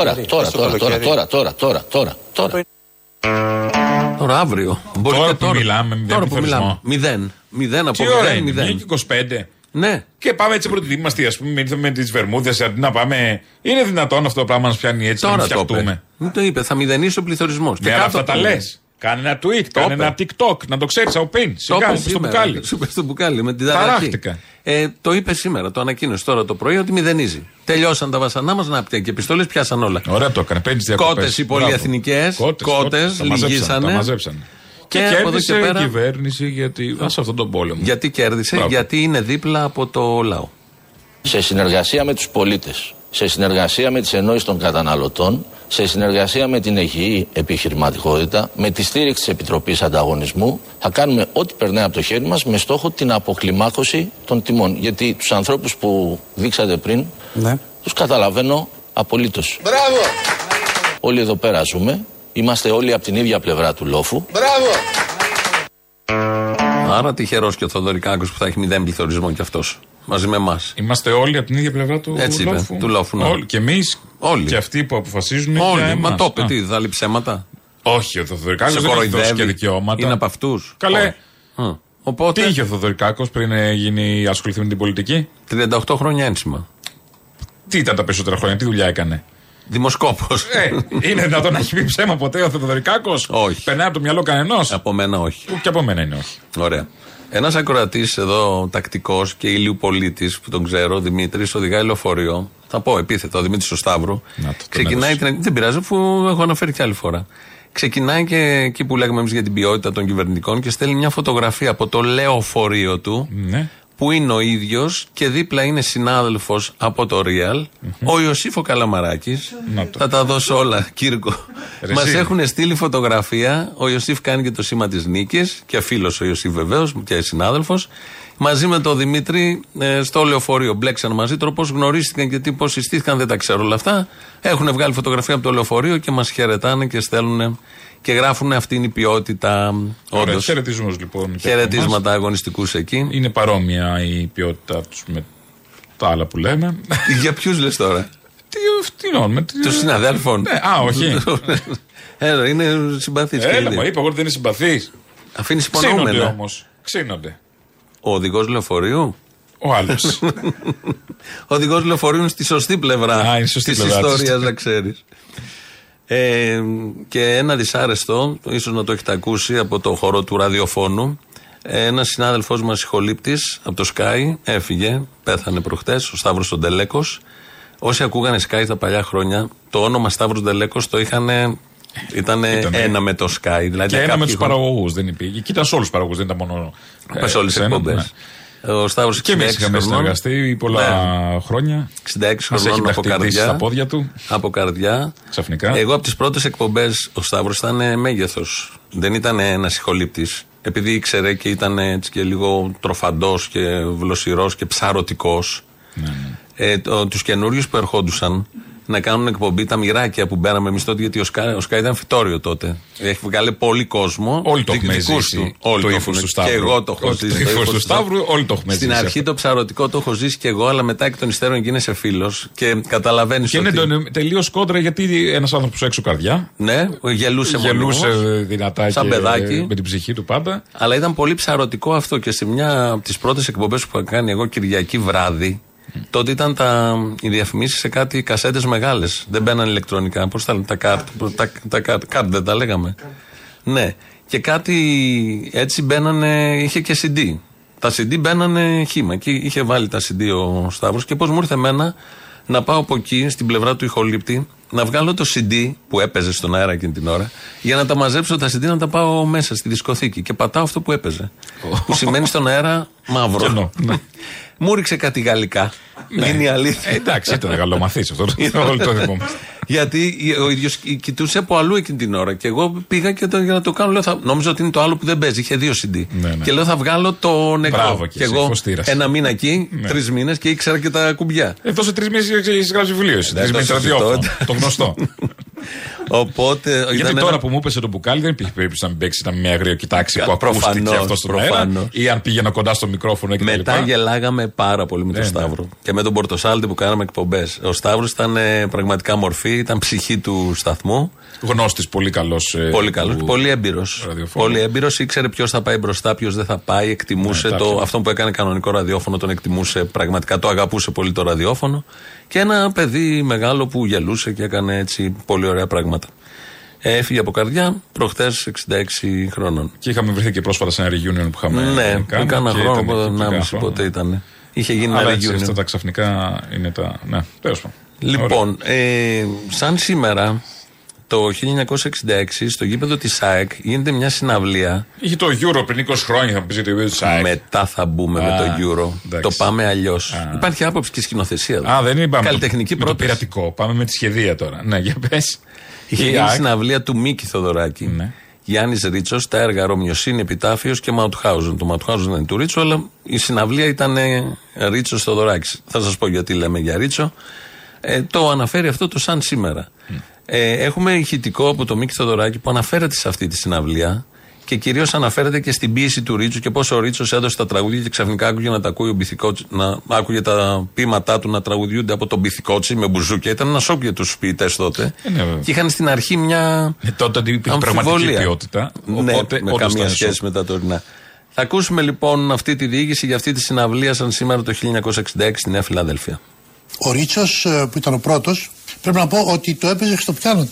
Τώρα αύριο. Τώρα που μιλάμε, μηδέν από 0,25. Ναι. Και πάμε έτσι προετοιμαστεί, ας πούμε, με τις βερμούδες, αντί να πάμε. Είναι δυνατόν αυτό το πράγμα να πιάνει έτσι, τώρα να φτιαχτούμε? Μου το είπε, θα μηδενίσει ο πληθωρισμός. Και αυτά τα λες. Κάνε ένα tweet, κάνε ένα TikTok, να το ξέρεις από πριν. Σιγά, στο μπουκάλι. Στο μπουκάλι, με την ταράχτηκα. Το είπε σήμερα, το ανακοίνωσε τώρα το πρωί ότι μηδενίζει. Τελειώσαν τα βασανά μας, να και επιστολές πιάσαν όλα. Ωραία το έκανε, παίρνεις διακοπές. Κότες οι πολυεθνικές, κότες, λυγίσανε. Τα μαζέψανε. Και κέρδισε η κυβέρνηση γιατί, σε αυτόν τον πόλεμο. Γιατί κέρδισε, γιατί είναι δίπλα από το λαό. Σε συνεργασία με τους πολίτες, σε συνεργασία με τις ενώσεις των καταναλωτών, σε συνεργασία με την υγιή επιχειρηματικότητα, με τη στήριξη της Επιτροπής Ανταγωνισμού, θα κάνουμε ό,τι περνάει από το χέρι μας με στόχο την αποκλιμάκωση των τιμών. Γιατί τους ανθρώπους που δείξατε πριν, τους καταλαβαίνω απολύτως. Μπράβο! Όλοι εδώ πέρα ζούμε, είμαστε όλοι από την ίδια πλευρά του λόφου. Μπράβο! Άρα τυχερός και ο Θοδωρικάκος που θα έχει 0 πληθωρισμό κι αυτός. Μαζί με εμάς. Είμαστε όλοι από την ίδια πλευρά του λόφου. Του λόφου, ναι. Όλοι. Και εμείς και αυτοί που αποφασίζουν. Όλοι. Μα το είπε, τι, θα λέει ψέματα. Όχι, ο Θοδωρικάκος δεν έχει δώσει και δικαιώματα. Είναι από αυτούς. Καλέ. Οπότε... Τι είχε ο Θοδωρικάκος πριν ασχοληθεί με την πολιτική? 38 χρόνια ένσημα. Τι ήταν τα περισσότερα χρόνια, τι δουλειά έκανε? Δημοσκόπος. Είναι δυνατόν να έχει πει ψέμα ποτέ ο Θοδωρικάκος? Όχι. Περνάει από το μυαλό κανενός? Από μένα όχι. Και από μένα είναι όχι. Ωραία. Ένας ακροατής εδώ, τακτικός και ηλιοπολίτης που τον ξέρω, Δημήτρης, οδηγάει λεωφορείο. Θα πω επίθετο, ο Δημήτρης ο Σταύρου. Ξεκινάει δεν πειράζει, αφού έχω αναφέρει κι άλλη φορά. Ξεκινάει και εκεί που λέγαμε εμείς για την ποιότητα των κυβερνητικών και στέλνει μια φωτογραφία από το λεωφορείο του. Ναι. Που είναι ο ίδιος και δίπλα είναι συνάδελφος από το Real, ο Ιωσήφ Καλαμαράκης. Θα τα δώσω όλα, Κύρκο. Μας έχουν στείλει φωτογραφία. Ο Ιωσήφ κάνει και το σήμα της νίκης και φίλος ο Ιωσήφ βεβαίως και συνάδελφος. Μαζί με τον Δημήτρη στο λεωφορείο. Μπλέξαν μαζί. Τώρα πώς γνωρίστηκαν και πώς συστήθηκαν δεν τα ξέρω όλα αυτά. Έχουν βγάλει φωτογραφία από το λεωφορείο και μας χαιρετάνε και στέλνουν. Και γράφουν αυτή είναι η ποιότητα. Όντως. Χαιρετισμούς λοιπόν. Χαιρετίσματα αγωνιστικούς εκεί. Είναι παρόμοια η ποιότητά τους με τα άλλα που λέμε. Για ποιους λες τώρα? Τι εννοώ, τους συναδέλφων. Ναι, όχι. Είναι συμπαθής. Έλα, μου είπα εγώ ότι δεν είναι συμπαθής. Αφήνεις υπονοούμενα. Ξύνονται όμως. Ξύνονται. Ο οδηγός λεωφορείου. Ο άλλος. Ο οδηγός λεωφορείου είναι στη σωστή πλευρά της ιστορίας, να ξέρεις. Και ένα δυσάρεστο, ίσως να το έχετε ακούσει από το χώρο του ραδιοφώνου. Ένας συνάδελφός μας ηχολήπτης από το Sky έφυγε, πέθανε προχτές, ο Σταύρος τον Τελέκος. Όσοι ακούγανε Sky τα παλιά χρόνια, το όνομα Σταύρος Τελέκος το είχαν. Ήταν ένα με το Sky. Δηλαδή και ένα με τους παραγωγούς, δεν υπήρχε. Και ήταν σε όλους τους παραγωγούς, δεν ήταν μόνο. Πες όλες τις εκπομπές. Ο Σταύρος και εμείς είχαμε συνεργαστεί πολλά χρόνια. 66 χρονών από καρδιά. Στα πόδια του. Από καρδιά. Ξαφνικά. Εγώ από τις πρώτες εκπομπές ο Σταύρος ήταν μέγεθος. Δεν ήταν ένας ηχολήπτης. Επειδή ήξερε και ήταν έτσι και λίγο τροφαντός και βλοσιρός και ψαρωτικός. Τους καινούριους που ερχόντουσαν να κάνουν εκπομπή, τα μοιράκια που μπαίναμε εμείς τότε, γιατί ο Sky ήταν φυτόριο τότε. Έχει βγάλει πολύ κόσμο. Όλοι το έχουμε ζήσει. Το ύφος του Σταύρου. Και εγώ το έχω ζήσει. Το ύφος του Σταύρου, όλοι το έχουμε ζήσει. Στην αρχή το ψαρωτικό το έχω ζήσει και εγώ, αλλά μετά εκ των υστέρων γίνεσαι φίλος και καταλαβαίνεις. Και είναι τελείως κόντρα, γιατί ένας άνθρωπος έξω καρδιά. Ναι, γελούσε δυνατά σαν παιδάκι. Με την ψυχή του πάντα. Αλλά ήταν πολύ ψαρωτικό αυτό και σε μια από τις πρώτες εκπομπές που είχα κάνει εγώ Κυριακή βράδυ. Τότε ήταν οι διαφημίσεις σε κάτι κασέτες μεγάλες. Δεν μπαίναν ηλεκτρονικά. Πώς τα λένε, τα κάρτ δεν τα λέγαμε. Ναι. Και κάτι έτσι μπαίνανε, είχε και CD. Τα CD μπαίνανε χύμα. Και είχε βάλει τα CD ο Σταύρος. Και πώς μου ήρθε εμένα να πάω από εκεί, στην πλευρά του ηχολήπτη, να βγάλω το CD που έπαιζε στον αέρα εκείνη την ώρα, για να τα μαζέψω τα CD να τα πάω μέσα στη δισκοθήκη. Και πατάω αυτό που έπαιζε. Που σημαίνει στον αέρα μαύρο. Μου ρίξε κάτι γαλλικά. Ναι. Είναι η αλήθεια. Εντάξει, ήταν γαλλομαθής αυτό. Γιατί ο ίδιος κοιτούσε από αλλού εκείνη την ώρα. Και εγώ πήγα και για να το κάνω. Λέω, νόμιζα ότι είναι το άλλο που δεν παίζει. Είχε 2 CD. Ναι. Και λέω θα βγάλω το νεκρό. Μπράβο, και εγώ ένα μήνα εκεί, 3 μήνες και ήξερα και τα κουμπιά. Εδώ σε 3 μήνες έχει γράψει βιβλίο. 3 μήνες ραδιόφωνο. Το γνωστό. Οπότε, γιατί τώρα που μου έπεσε το μπουκάλι δεν υπήρχε περίπτωση να μην παίξει μια αγριοκοιτάξη που ακούστηκε αυτό στον αέρα ή αν πήγαινα κοντά στο μικρόφωνο και μετά γελάγαμε πάρα πολύ με τον Σταύρο και με τον Πορτοσάλτη που κάναμε εκπομπές. Ο Σταύρος ήταν πραγματικά μορφή, ήταν ψυχή του σταθμού. Γνώστης, πολύ καλός. Πολύ καλός, πολύ έμπειρος. Πολύ έμπειρος, ήξερε ποιος θα πάει μπροστά, ποιος δεν θα πάει. Εκτιμούσε αυτό που έκανε κανονικό ραδιόφωνο, τον εκτιμούσε πραγματικά, το αγαπούσε πολύ το ραδιόφωνο. Και ένα παιδί μεγάλο που γελούσε και έκανε έτσι πολύ ωραία πράγματα. Έφυγε από καρδιά προχτές 66 χρονών. Και είχαμε βρεθεί και πρόσφατα σε ένα reunion που είχαμε κάνει. Ναι, κάνα χρόνο, πότε ήταν. Είχε γίνει ένα reunion. Αυτά τα ξαφνικά είναι τα. Ναι, τέλος πάντων. Λοιπόν, σαν σήμερα. Το 1966 στο γήπεδο της ΑΕΚ γίνεται μια συναυλία. Είχε το Euro πριν 20 χρόνια, θα πει το γήπεδο της ΑΕΚ. Μετά θα μπούμε με το Euro. Το πάμε αλλιώς. Υπάρχει άποψη και σκηνοθεσία. Δεν είπαμε. Καλλιτεχνική πρόταση. Το πειρατικό. Πάμε με τη σχεδία τώρα. Ναι, για πες. Είχε γίνει συναυλία του Μίκη Θοδωράκη. Ναι. Γιάννης Ρίτσος, τα έργα Ρωμιοσύνη, Επιτάφιος και Μαουτχάουζεν. Το Μαουτχάουζεν δεν είναι του Ρίτσο, αλλά η συναυλία ήταν Ρίτσος Θοδωράκης. Θα σας πω γιατί λέμε για Ρίτσο. Το αναφέρει αυτό το σαν σήμερα. Έχουμε ηχητικό από το Μίκη Θοδωράκη που αναφέρεται σε αυτή τη συναυλία και κυρίως αναφέρεται και στην πίεση του Ρίτσου και πώς ο Ρίτσος έδωσε τα τραγούδια και ξαφνικά άκουγε να τα ακούει ο Μπιθικότσι, να άκουγε τα ποίηματά του να τραγουδιούνται από τον Μπιθικότσι με μπουζούκια. Ήταν ένα σοκ για τους ποιητές τότε. Και είχαν στην αρχή μια τότε υπήρχε πραγματική ποιότητα. Οπότε, με καμία σχέση με τα τωρινά. Θα ακούσουμε λοιπόν αυτή τη διήγηση για αυτή τη συναυλία σαν σήμερα το 1966 στη Νέα Φιλαδέλφια. Ο Ρίτσος που ήταν ο πρώτος, πρέπει να πω ότι το έπαιζε στο πιάνο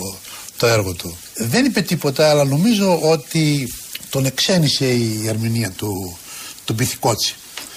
το έργο του. Δεν είπε τίποτα, αλλά νομίζω ότι τον εξένησε η ερμηνεία του Μπιθικότσι.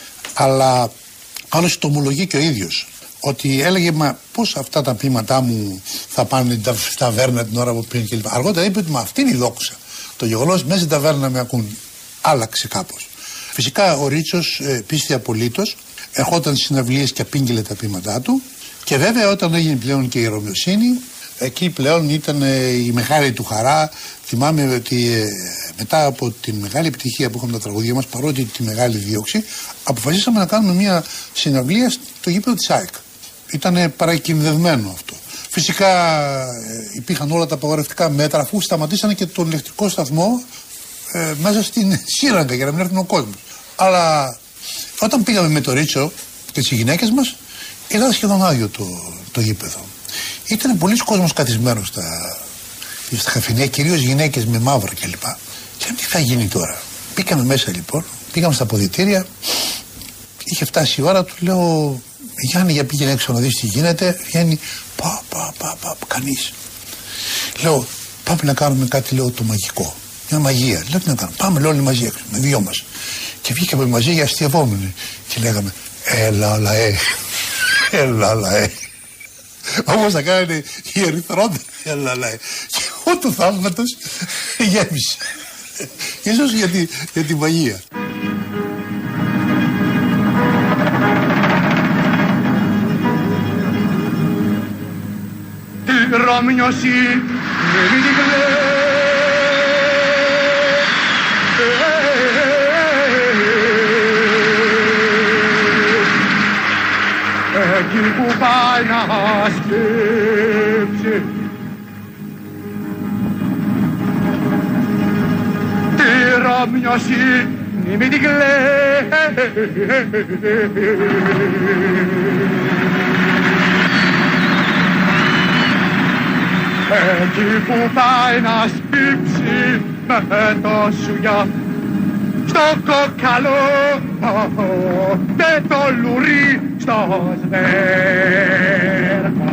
Αλλά άλλωστε το ομολογεί και ο ίδιος. Ότι έλεγε, μα πώς αυτά τα ποίηματά μου θα πάνε στην ταβέρνα την ώρα που πριν κλπ. Αργότερα είπε ότι μα αυτή είναι η δόξα. Το γεγονός μέσα στην ταβέρνα με ακούν. Άλλαξε κάπως. Φυσικά ο Ρίτσος πίστη απολύτως. Ερχόταν στις συναυλίες και απήγγειλε τα ποίηματά του. Και βέβαια όταν έγινε πλέον και η Ρωμιοσύνη, εκεί πλέον ήταν η μεγάλη του χαρά. Θυμάμαι ότι μετά από τη μεγάλη επιτυχία που είχαμε τα τραγουδία μας, παρότι τη μεγάλη δίωξη, αποφασίσαμε να κάνουμε μια συναυλία στο γήπεδο της ΑΕΚ. Ήτανε παρακινδευμένο αυτό. Φυσικά υπήρχαν όλα τα απαγορευτικά μέτρα, αφού σταματήσανε και τον ηλεκτρικό σταθμό μέσα στην σύραγγα για να μην έρθουν ο κόσμος. Αλλά όταν πήγαμε με το Ρίτσο και τις γυναίκες μας, ήταν σχεδόν άδειο το γήπεδο. Ήταν πολλοί κόσμος καθισμένος στα καφενεία, κυρίως γυναίκες με μαύρα κλπ. Και τι θα γίνει τώρα. Μπήκαμε μέσα λοιπόν, πήγαμε στα αποδυτήρια, είχε φτάσει η ώρα, του λέω Γιάννη, για πήγαινε έξω να δεις τι γίνεται. Βγαίνει, κανείς. Λέω, πάμε να κάνουμε κάτι, λέω, το μαγικό. Μια μαγεία. Λέω, τι να κάνουμε. Πάμε, λέω, όλοι μαζί έξω, με δυο μας. Και βγήκαμε μαζί για αστειευόμενοι. Και λέγαμε, έλα λαέ. Όμως θα κάνανε οι ερυθρότεροι, έλα λαέ. Και εγώ του θαύματος γέμισε. Ίσως για τη μαγεία. Τη Ρωμιοσύνη μην την κλαις. Εκεί που πάει να σκέψει τη Ρωμιοσύνη μην την κλαις. Εκεί που πάει να σπίψει με το σουγιά στο κοκαλό και το λουρί στο σβέρκο.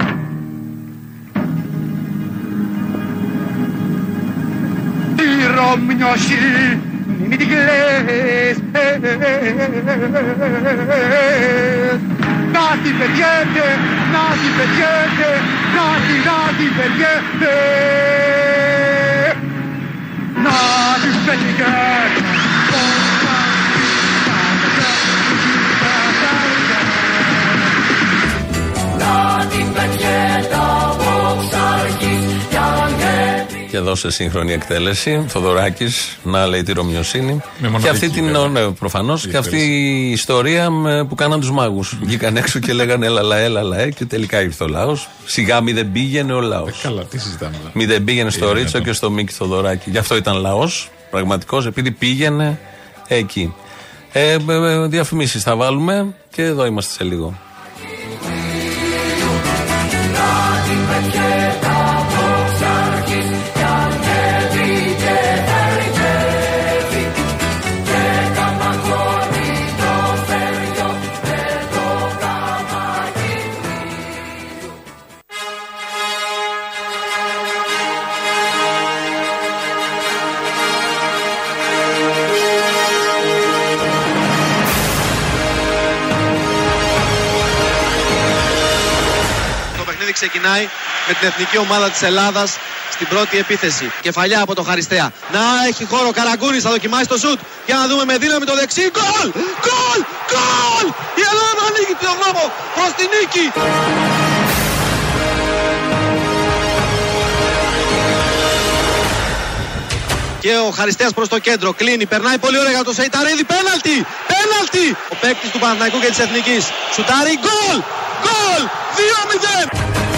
Τη Ρωμιοσύνη μην την κλαις. Να την πετιέται, να την πετιέται, να την πετιέται, να την πετιέται. Και εδώ εδώ σε σύγχρονη εκτέλεση. Θοδωράκης, να λέει τη Ρωμιοσύνη. Και αυτή την. Ναι, προφανώς. Και αυτή η ιστορία που κάναν τους μάγους. Βγήκαν έξω και λέγανε έλα, και τελικά ήρθε ο λαός. Σιγά μη δεν πήγαινε ο λαός. Καλά, τι συζητάμε. Μη δεν πήγαινε στο Ρίτσο και στο Μίκη Θοδωράκη. Γι' αυτό ήταν λαός, πραγματικός, επειδή πήγαινε εκεί. Διαφημίσεις θα βάλουμε και εδώ είμαστε σε λίγο. Ξεκινάει με την εθνική ομάδα της Ελλάδας στην πρώτη επίθεση. Κεφαλιά από το Χαριστέα. Να έχει χώρο Καραγκούνης, θα δοκιμάσει το σουτ. Για να δούμε με δύναμη το δεξί. Γκολ! Γκολ! Γκολ! Η Ελλάδα ανοίγει τον δρόμο προς την νίκη. Και ο Χαριστέας προς το κέντρο. Κλείνει, περνάει πολύ ωραία για το Σεϊταρίδη. Πέναλτι! Πέναλτι! Ο παίκτης του Παναθηναϊκού και της Εθνικής. Σουτάρει. Γκολ! Γκολ! 2-0!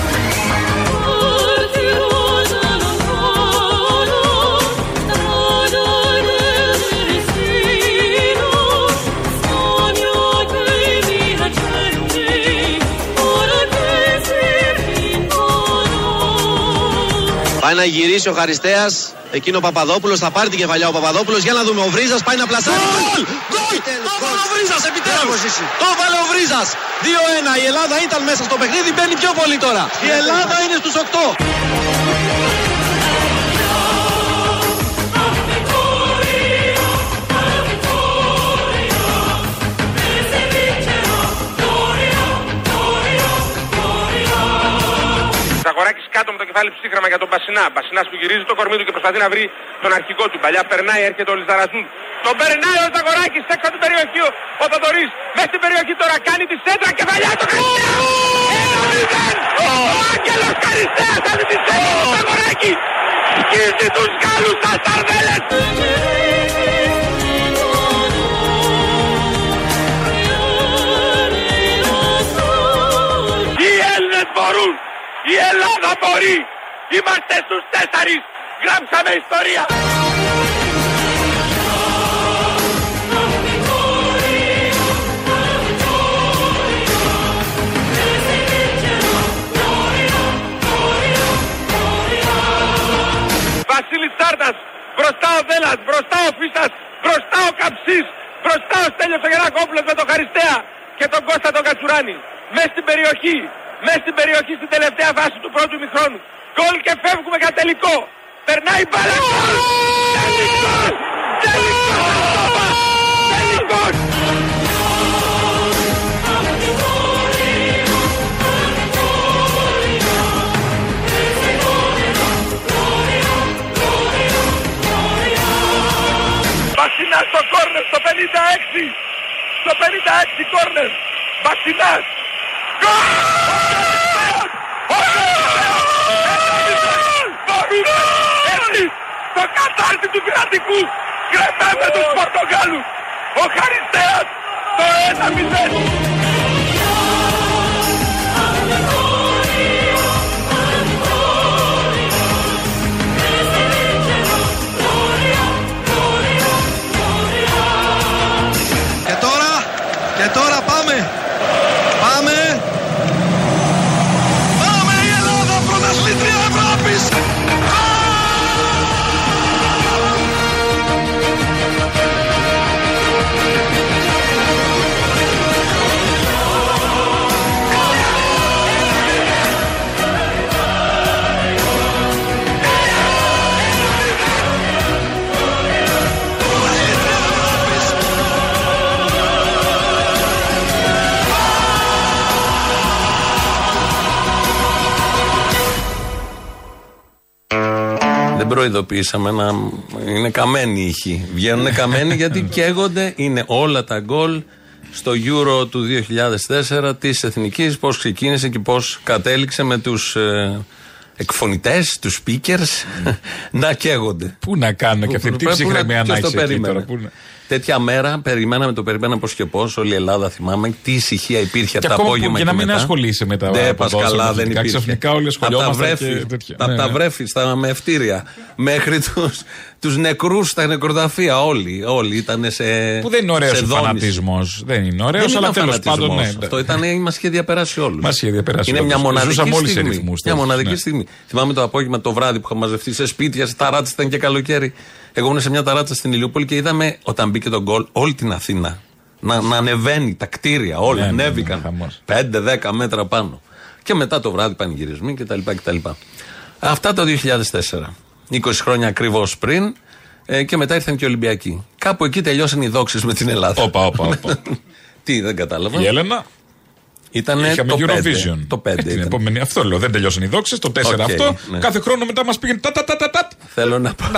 Πάει να γυρίσει ο Χαριστέας. Εκείνο ο Παπαδόπουλος, θα πάρει την κεφαλιά ο Παπαδόπουλος. Για να δούμε, ο Βρίζας πάει να πλασάρει. Γκολ! Γκολ! Το βάλε ο Βρίζας, επιτέλους! Το βάλε ο Βρίζας. 2-1. Η Ελλάδα ήταν μέσα στο παιχνίδι, μπαίνει πιο πολύ τώρα. Η Ελλάδα είναι στους 8. Ζαγοράκης κάτω με το κεφάλι ψύχραμα για τον Μπασινά. Μπασινάς που γυρίζει το κορμί του και προσπαθεί να βρει τον αρχικό του. Παλιά περνάει, έρχεται ο Λιζαρασούν. Τον περνάει ο Ζαγοράκης έξω από την περιοχή. Ο Θοδωρής μέσα στην περιοχή τώρα κάνει τη σέντρα. Κεφαλιά το Χαριστέα. 1-0. Ο Άγγελος Χαριστέας κάνει τη σέντρα του Ζαγοράκη. Σκίζει τους Γάλλους στα Σαρδέλες. Οι Έλληνες μπορούν. Η Ελλάδα μπορεί! Είμαστε στους 4! Γράψαμε ιστορία! Βασίλης Τσάρτας, μπροστά ο Δέλλας, μπροστά ο Φίσας, μπροστά ο Καψής, μπροστά ο Στέλιος ο Γερακόπουλος με τον Χαριστέα και τον Κώστα τον Κατσουράνη. Μες στην περιοχή. Μέσα στην περιοχή στην τελευταία φάση του πρώτου ημιχρόνου. Γκολ και φεύγουμε για τελικό. Περνάει μπάλα. Τελικός! Τελικός! Τελικός! Μπασινάς στο κόρνερ στο 56. Στο 56 κόρνερ. Μπασινάς. Έτσι, το κατάρτι του πειρατικού κρεμάμε τους Πορτογάλους. Ο Χαριστέας το 1-0. Και τώρα πάμε. Η Ελλάδα πρωταθλήτρια Ευρώπης. Δεν προειδοποιήσαμε να είναι καμένοι οι ήχοι. Βγαίνουν καμένοι γιατί καίγονται. Είναι όλα τα γκολ στο Euro του 2004 της Εθνικής. Πώς ξεκίνησε και πώς κατέληξε με τους εκφωνητές, τους speakers να καίγονται. Πού να κάνουν και αυτή τη ψυχραιμία να έχει τώρα. Τέτοια μέρα περιμέναμε πώς και πώς. Όλη η Ελλάδα θυμάμαι τι ησυχία υπήρχε από το απόγευμα. Και να μην ασχολείσαι με τα Πασκαλά, δεν υπήρχε. Ξαφνικά όλοι ασχολιόμαστε. Από τα βρέφη, στα μευτήρια, μέχρι τους νεκρούς στα νεκροταφεία. Όλοι ήταν σε. Που δεν είναι ωραίος ο φανατισμός. Δεν είναι ωραίος, αλλά τέλος πάντων. Αυτό μας είχε διαπεράσει όλους. Είναι μια μοναδική στιγμή. Θυμάμαι το απόγευμα, το βράδυ που είχαμε μαζευτεί σε σπίτια, σε ταράτες, ήταν και καλοκαίρι. Εγώ ήμουν σε μια ταράτσα στην Ηλιούπολη και είδαμε όταν μπήκε τον γκολ όλη την Αθήνα να ανεβαίνει, τα κτίρια όλα ανέβηκαν 5-10 μέτρα πάνω. Και μετά το βράδυ πανηγυρισμοί κτλ. Αυτά το 2004. 20 χρόνια ακριβώς πριν, και μετά ήρθαν και οι Ολυμπιακοί. Κάπου εκεί τελειώσαν οι δόξες με την Ελλάδα. Όπα. Τι, δεν κατάλαβα. Η Έλενα. Είχαμε Eurovision. Το 5. Την επόμενη, αυτό λέω, δεν τελειώσαν οι δόξες. Το 4 αυτό. Ναι. Κάθε χρόνο μετά μας πήγαινε. Θέλω να πω.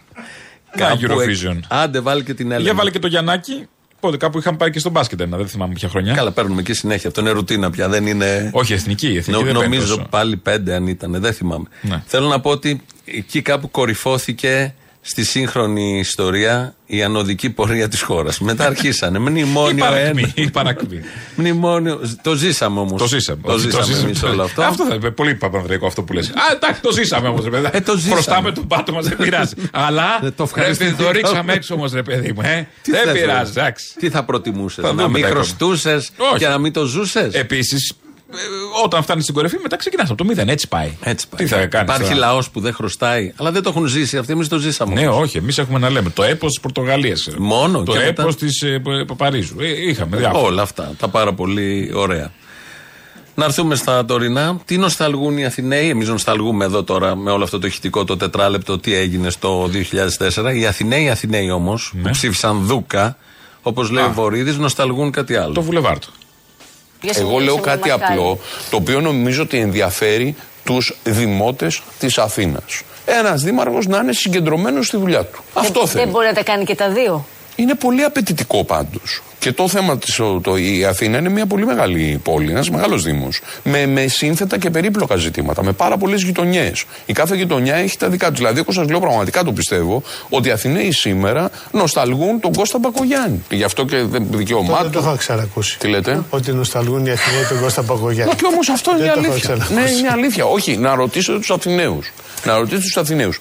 Eurovision. Άντε, βάλει και την Έλενα. Για βάλει και το Γιαννάκι. Πότε κάπου είχαμε πάει και στον μπάσκετ, δεν θυμάμαι ποια χρονιά. Καλά, παίρνουμε και συνέχεια. Αυτό είναι ρουτίνα πια. Δεν είναι. Όχι, εθνική. Νομίζω πάλι 5 αν ήταν. Δεν θυμάμαι. Ναι. Θέλω να πω ότι εκεί κάπου κορυφώθηκε στη σύγχρονη ιστορία η ανωδική πορεία της χώρας. Μετά αρχίσανε. Μνημόνιο. Η παρακμή. Μνημόνιο. Το ζήσαμε όμως. Το ζήσαμε εμείς όλο αυτό. Αυτό θα είναι πολύ παπανδρέικο αυτό που λες. Εντάξει, το ζήσαμε όμως, ρε παιδί. Χρωστάμε τον πάτο μας, δεν πειράζει. Αλλά το ρίξαμε έξω όμως, ρε παιδί μου. Δεν πειράζει. Τι θα προτιμούσες, να μην χρωστούσες και να μην το ζούσες? Επίσης, όταν φτάνει στην κορυφή, μετά ξεκινάς από το 0. Έτσι πάει. Τι θα κάνεις? Υπάρχει λαός που δεν χρωστάει, αλλά δεν το έχουν ζήσει αυτοί. Εμείς το ζήσαμε. Ναι, όχι. Εμείς έχουμε να λέμε το έπος της Πορτογαλίας. Μόνο. Το έπος της Παρίζου. Είχαμε διάφορα. Όλα αυτά. Τα πάρα πολύ ωραία. Να έρθουμε στα τωρινά. Τι νοσταλγούν οι Αθηναίοι? Εμείς νοσταλγούμε εδώ τώρα με όλο αυτό το ηχητικό, το τετράλεπτο, τι έγινε στο 2004. Οι Αθηναίοι όμως, που ψήφισαν Δούκα, όπως λέει ο Βορίδης, νοσταλγούν κάτι άλλο. Το Βουλεβάρτο. Εγώ λέω κάτι απλό, το οποίο νομίζω ότι ενδιαφέρει τους δημότες της Αθήνας. Ένας δήμαρχος να είναι συγκεντρωμένος στη δουλειά του. Αυτό θέλει. Δεν μπορεί να τα κάνει και τα δύο. Είναι πολύ απαιτητικό πάντως. Και το θέμα η Αθήνα είναι μια πολύ μεγάλη πόλη, ένας μεγάλος δήμος. Με σύνθετα και περίπλοκα ζητήματα, με πάρα πολλές γειτονιές. Η κάθε γειτονιά έχει τα δικά τους. Δηλαδή, εγώ σας λέω πραγματικά το πιστεύω, ότι οι Αθηναίοι σήμερα νοσταλγούν τον Κώστα Μπακογιάννη. Γι' αυτό και δικαιωμάτων. Δεν το είχα ξανακούσει. Τι λέτε? Ότι νοσταλγούν οι Αθηναίοι τον Κώστα Μπακογιάννη. Και όμως αυτό είναι αλήθεια. Ναι, είναι αλήθεια. Όχι, να ρωτήσετε τους Αθηναίους.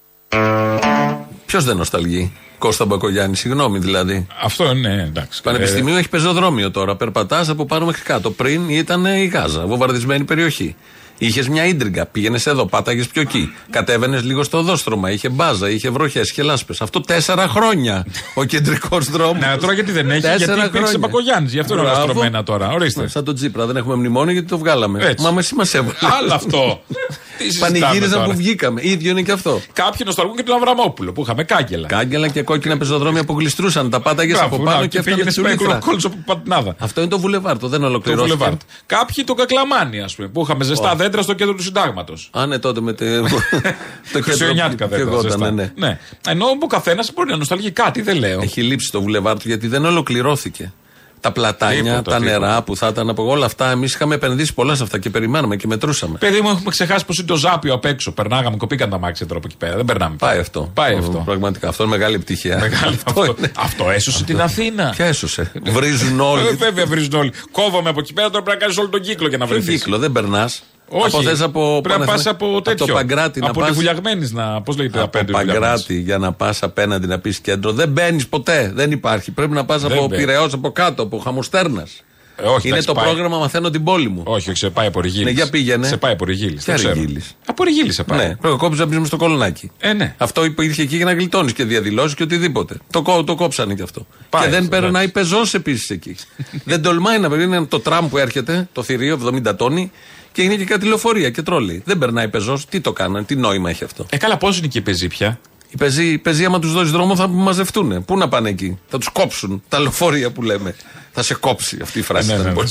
Ποιος δεν νοσταλγεί? Κώστα Μπακογιάννη, συγγνώμη δηλαδή. Αυτό είναι εντάξει. Πανεπιστημίου έχει πεζοδρόμιο τώρα. Περπατάς από πάνω μέχρι κάτω. Πριν ήταν η Γάζα, βομβαρδισμένη περιοχή. Είχες μια ίντριγκα, πήγαινες εδώ, πάταγες πιο εκεί. Κατέβαινες λίγο στο οδόστρωμα, είχε μπάζα, είχε βροχές και λάσπες. Αυτό 4 χρόνια ο κεντρικός δρόμος. Ναι, τώρα γιατί δεν έχει? Γιατί υπήρξε Μπακογιάννης, γι' αυτό είναι ολοστρωμένα τώρα. Ορίστε. Σαν τον Τσίπρα, δεν έχουμε μνημόνιο γιατί το βγάλαμε. Μα εσύ μας έβαλε. Άλλο αυτό. Πανηγύριζαν που βγήκαμε. Ίδιο είναι και αυτό. Κάποιοι νοσταλγούν και τον Αβραμόπουλο που είχαμε κάγκελα. Κάγκελα και κόκκινα πεζοδρόμια που γλιστρούσαν. Τα πάταγες από πάνω και έφτανε στην πατινάδα. Αυτό είναι το Βουλεβάρτο, δεν ολοκληρώθηκε. Κάποιοι το Κακλαμάνι, ας πούμε, που είχαμε ζεστά δέντρα στο κέντρο του Συντάγματος. Α, ναι, τότε με το χριστιανιάτικα δέντρα. Ναι. Ενώ ο καθένας μπορεί να νοσταλγεί κάτι, δεν λέω. Έχει λείψει το Βουλεβάρτο γιατί δεν ολοκληρώθηκε. Τα πλατάνια, τα νερά που θα ήταν από όλα αυτά. Εμείς είχαμε επενδύσει πολλά σε αυτά και περιμέναμε και μετρούσαμε. Παιδί μου, έχουμε ξεχάσει πως είναι το Ζάπιο απ' έξω. Περνάγαμε, κοπήκαν τα μάξια τώρα από εκεί πέρα. Δεν περνάμε. Πάει αυτό. Πραγματικά. Αυτό είναι μεγάλη επιτυχία. Αυτό έσωσε την Αθήνα. Ποια έσωσε? Βρίζουν όλοι. Βέβαια βρίζουν όλοι. Κόβαμε από εκεί πέρα, τώρα πρέπει να κάνεις όλο τον κύκλο για να βρεθείς. Τον κύκλο, δεν περνάς. Όχι, πρέπει να πας από τέτοιο. Από Παγκράτη από τη Βουλιαγμένης πώς λέγεται από Παγκράτη για να πας απέναντι να πεις κέντρο. Δεν μπαίνεις ποτέ, δεν υπάρχει. Πρέπει να πας από Πειραιώς, από κάτω, από Χαμοστέρνας. Είναι το πρόγραμμα Μαθαίνω την πόλη μου. Όχι, σε πάει από Ριγίλης. Ναι, για πήγαινε. Σε πάει από Ριγίλης. Ποια Ριγίλης? Από Ριγίλης σε πάει. Ναι, πρέπει να κόψεις να μπεις στο κολονάκι. Ναι. Αυτό υπήρχε εκεί για να γλιτώνεις και διαδηλώσεις και οτιδήποτε. Το κόψανε κι αυτό. Και δεν περνάει πεζός επίσης εκεί. Δεν τολμάει να περνάει. Είναι το τραμ που έρχεται, το θηρίο 70 τόνοι. Και είναι και κάτι λεωφορεία και τρόλι. Δεν περνάει πεζός. Τι το κάνανε, τι νόημα έχει αυτό? Καλά, πώς είναι και οι πεζοί πια? Οι πεζοί, άμα τους δώσεις δρόμο, θα μαζευτούν. Πού να πάνε εκεί? Θα τους κόψουν. Τα λεωφορεία που λέμε. Θα σε κόψει αυτή η φράση.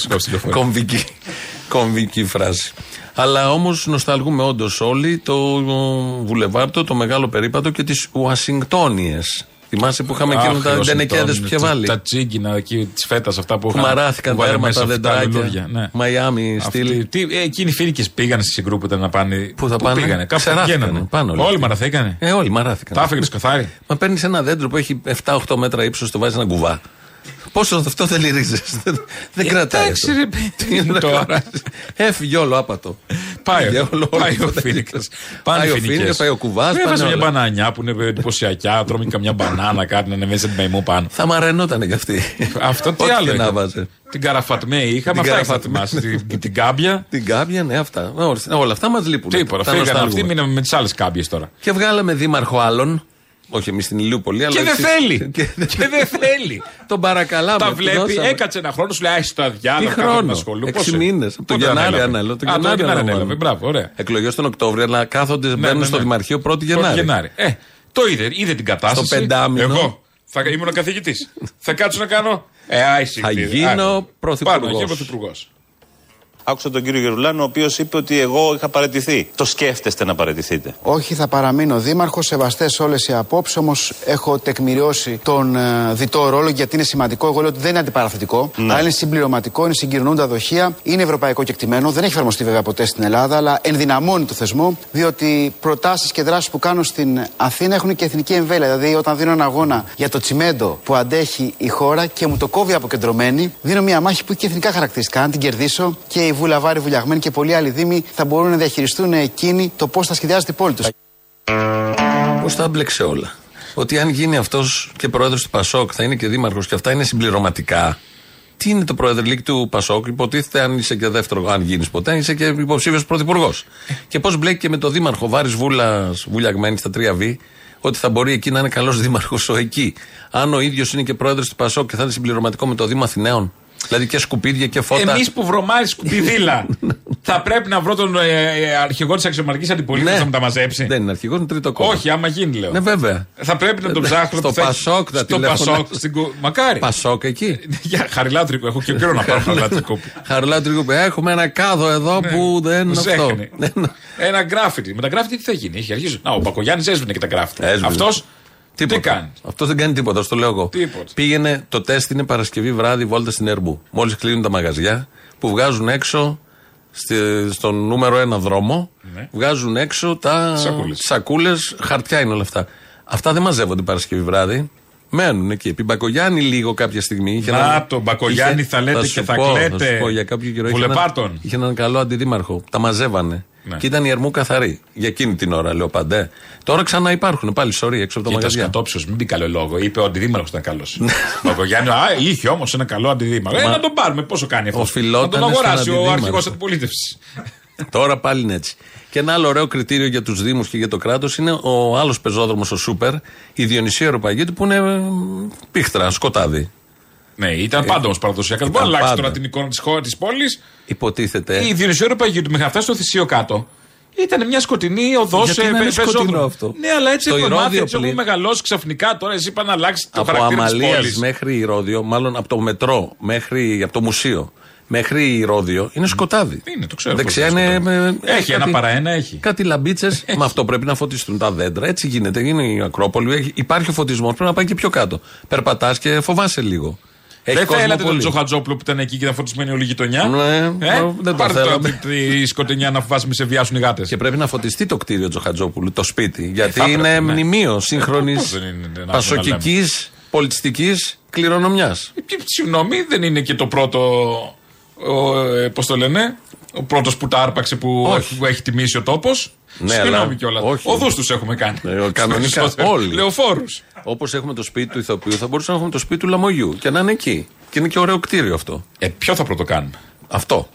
Κομβική φράση. Αλλά όμως νοσταλγούμε όντως όλοι το Βουλεβάρτο, το μεγάλο περίπατο και τις Ουασιγκτόνιες. Θυμάσαι που είχαμε εκείνο τα ντενεκέδες που είχε βάλει. Τα τσίγκινα εκεί τη φέτα αυτά που είχαν. Μαράθηκαν τα έρματα, δεντράκια. Ναι. Μαϊάμι στυλ. Εκείνοι οι Φοίνικες πήγαν στη συγκρούπητα να πάνε. Πού θα πάνε? Πήγανε. Κάπου πηγαίνανε. Όλοι μαραθήκανε. Όλοι μαράθηκαν. Τα άφηγε σκαθάρι. Μα παίρνει ένα δέντρο που έχει 7-8 μέτρα ύψος, το βάζει ένα κουβά. Πόσο αυτό θέλει ρίζες. Δεν κρατάει. Τώρα. Έφυγε όλο άπατο. Πάει ο Φοίνικας. Πάει ο Φοίνικας, πάει ο κουβάς. Έβαζε μια μπανανιά που είναι εντυπωσιακά. Τρώμε καμιά μπανάνα, κάτι να ανεβαίνει την μαϊμού πάνω. Θα μαρενότανε κι αυτή. Αυτό τι άλλο να βάζει. Την Καραφατμέ είχαμε, αυτά θα θυμάσαι. Την Κάμπια. Την Κάμπια, ναι, αυτά. Όλα αυτά μας λείπουν. Τίποτα. Φύγανε αυτοί, μείναμε με τις άλλες Κάμπιες τώρα. Και βγάλαμε δήμαρχο άλλον. Όχι εμείς στην Ηλιούπολη, αλλά. Και δεν θέλει! Και δεν θέλει! Τον παρακαλάμε. Τα βλέπει, έκατσε ένα χρόνο, σου λέει άχι στο διάλογο. Τι χρόνο? 6 μήνες. Από τον Γενάρη ανέλαβε. Τον Γενάρη ανέλαβε. Μπράβο, ωραία. Εκλογές τον Οκτώβριο, αλλά κάθονται, μπαίνουν στο Δημαρχείο 1η Γενάρη. Το είδε την κατάσταση. Στο πεντάμινο. Εγώ θα ήμουν καθηγητής. Θα κάτσω να κάνω. Θα γίνω πρωθυπουργός. Άκουσα τον κύριο Γερουλάνο, ο οποίος είπε ότι εγώ είχα παραιτηθεί. Το σκέφτεστε να παραιτηθείτε? Όχι, θα παραμείνω δήμαρχος, σεβαστές όλες οι απόψεις, όμως έχω τεκμηριώσει τον διτό ρόλο, γιατί είναι σημαντικό. Εγώ λέω ότι δεν είναι αντιπαραθετικό, αλλά είναι συμπληρωματικό, είναι συγκυρνούντα δοχεία, είναι ευρωπαϊκό κεκτημένο. Δεν έχει εφαρμοστεί βέβαια ποτέ στην Ελλάδα, αλλά ενδυναμώνει το θεσμό, διότι προτάσεις και δράσεις που κάνω στην Αθήνα έχουν και εθνική εμβέλεια. Δηλαδή, όταν δίνω ένα αγώνα για το τσιμέντο που αντέχει η χώρα και μου το κόβει αποκεντρωμένη, δίνω μια μάχη που έχει και εθνικά χαρακτηριστικά. Αν την κερδίσω και η Βουλαβάρη, Βουλιαγμένη και πολλοί άλλοι δήμοι θα μπορούν να διαχειριστούν εκείνοι το πώς θα σχεδιάζεται η πόλη τους. Πώς θα μπλέξει όλα? Ότι αν γίνει αυτός και πρόεδρος του Πασόκ θα είναι και δήμαρχος και αυτά είναι συμπληρωματικά. Τι είναι το προεδρελίκ του Πασόκ? Υποτίθεται, αν είσαι και δεύτερο, αν γίνεις ποτέ, είσαι και υποψήφιος πρωθυπουργός. Και πώς μπλέκει και με το δήμαρχο Βάρης Βούλας, Βουλιαγμένη στα 3V, ότι θα μπορεί εκεί να είναι καλός δήμαρχος ο εκεί. Αν ο ίδιος είναι και πρόεδρος του Πασόκ και θα είναι συμπληρωματικό με το Δήμο Αθηναίων. Δηλαδή και σκουπίδια και φώτα. Εμείς που βρωμάει σκουπιδίλα, θα πρέπει να βρω τον αρχηγό της αξιωματικής αντιπολίτευσης να μου τα μαζέψει. Δεν είναι αρχηγός, είναι τρίτο κόμμα. Όχι, άμα γίνει, λέω. Ναι, βέβαια. Θα πρέπει να τον ψάχνω. Στο Πασόκ, στο Πασόκ. Μακάρι. Πασόκ εκεί. Για Χαριλάτρικο, έχω και καιρό να πάρω Χαριλάτρικο. Χαριλάτρικο, έχουμε ένα κάδο εδώ που δεν είναι αυτό. Ένα γκράφιτι. Με τα γκράφιτι τι θα γίνει? Έχει αρχίσει. Ο Μπακογιάννης έσβηνε και τα γκράφιτι. Αυτός. Τι κάνει? Αυτό δεν κάνει τίποτα, στο λέω εγώ. Πήγαινε, το τεστ είναι Παρασκευή βράδυ, βόλτα στην Ερμπού. Μόλις κλείνουν τα μαγαζιά που βγάζουν έξω στον νούμερο 1 δρόμο, βγάζουν έξω τα σακούλες, χαρτιά είναι όλα αυτά. Αυτά δεν μαζεύονται Παρασκευή βράδυ. Μένουν εκεί. Επί Μπακογιάννη λίγο κάποια στιγμή. Τον Μπακογιάννη θα λέτε και θα κλαίτε. Θα σου πω, για κάποιο καιρό είχε έναν καλό αντιδήμαρχο. Τα μαζεύανε. Ναι. Και ήταν η Ερμού καθαρή. Για εκείνη την ώρα, λέω παντέ. Τώρα ξανά υπάρχουν πάλι σωροί έξω από το μαγαζιά. Ήταν σκατόψιος, μην πει καλό λόγο. Είπε ο αντιδήμαρχος ήταν καλός. Ο Μπακογιάννη, είχε όμως ένα καλό αντιδήμαρχο. Να τον πάρουμε, πόσο κάνει αυτό? Να τον αγοράσει ο αρχηγός αντιπολίτευσης. Τώρα πάλι είναι έτσι. Και ένα άλλο ωραίο κριτήριο για τους Δήμους και για το κράτος είναι ο άλλος πεζόδρομος, ο Σούπερ, η Διονυσία Αεροπαγίτη, που είναι πίχτρα, σκοτάδι. Ναι, ήταν πάντα όμως παραδοσιακά. Δεν μπορεί να αλλάξει τώρα την εικόνα της πόλης. Υποτίθεται. Η Διονυσία Αεροπαγίτη μέχρι να φτάσει στο Θησίο κάτω. Ήταν μια σκοτεινή οδός πεζόδρομο. Ναι, αλλά έτσι έχουμε μάθει, έτσι έχουμε μεγαλώσει ξαφνικά. Τώρα εσύ είπα να αλλάξει το χαρακτήρα της πόλης. Από Αμαλίας μέχρι Ηρώδειο, μάλλον από το μετρό μέχρι από το μουσείο μέχρι Ηρώδειο είναι σκοτάδι. Είναι, το ξέρω. Δεξιά είναι. Έχει ένα παρά ένα, έχει. Κάτι λαμπίτσες. Με αυτό πρέπει να φωτιστούν τα δέντρα. Έτσι γίνεται. Είναι η Ακρόπολη. Υπάρχει ο φωτισμός. Πρέπει να πάει και πιο κάτω. Περπατάς και φοβάσαι λίγο. Δεν θέλατε τον Τζοχατζόπουλο που ήταν εκεί και ήταν φωτισμένη όλη η γειτονιά. Δεν πάρτε τώρα τη σκοτεινιά να φοβάσαι, σε βιάσουν οι γάτες. Και πρέπει να φωτιστεί το κτίριο Τζοχατζόπουλου, το σπίτι. Γιατί είναι μνημείο σύγχρονης πασοκικής πολιτιστικής κληρονομιάς. Συγγνώμη, δεν είναι και το πρώτο. Πώς το λένε, ο πρώτος που τα άρπαξε που έχει τιμήσει ο τόπος. Ναι, συγγνώμη κιόλας. Οδούς τους έχουμε κάνει. Κανονικά όλοι. Λεωφόρους. Όπως έχουμε το σπίτι του ηθοποιού, θα μπορούσαμε να έχουμε το σπίτι του Λαμογιού και να είναι εκεί. Και είναι και ωραίο κτίριο αυτό. Ποιο θα πρωτοκάνουμε? Αυτό.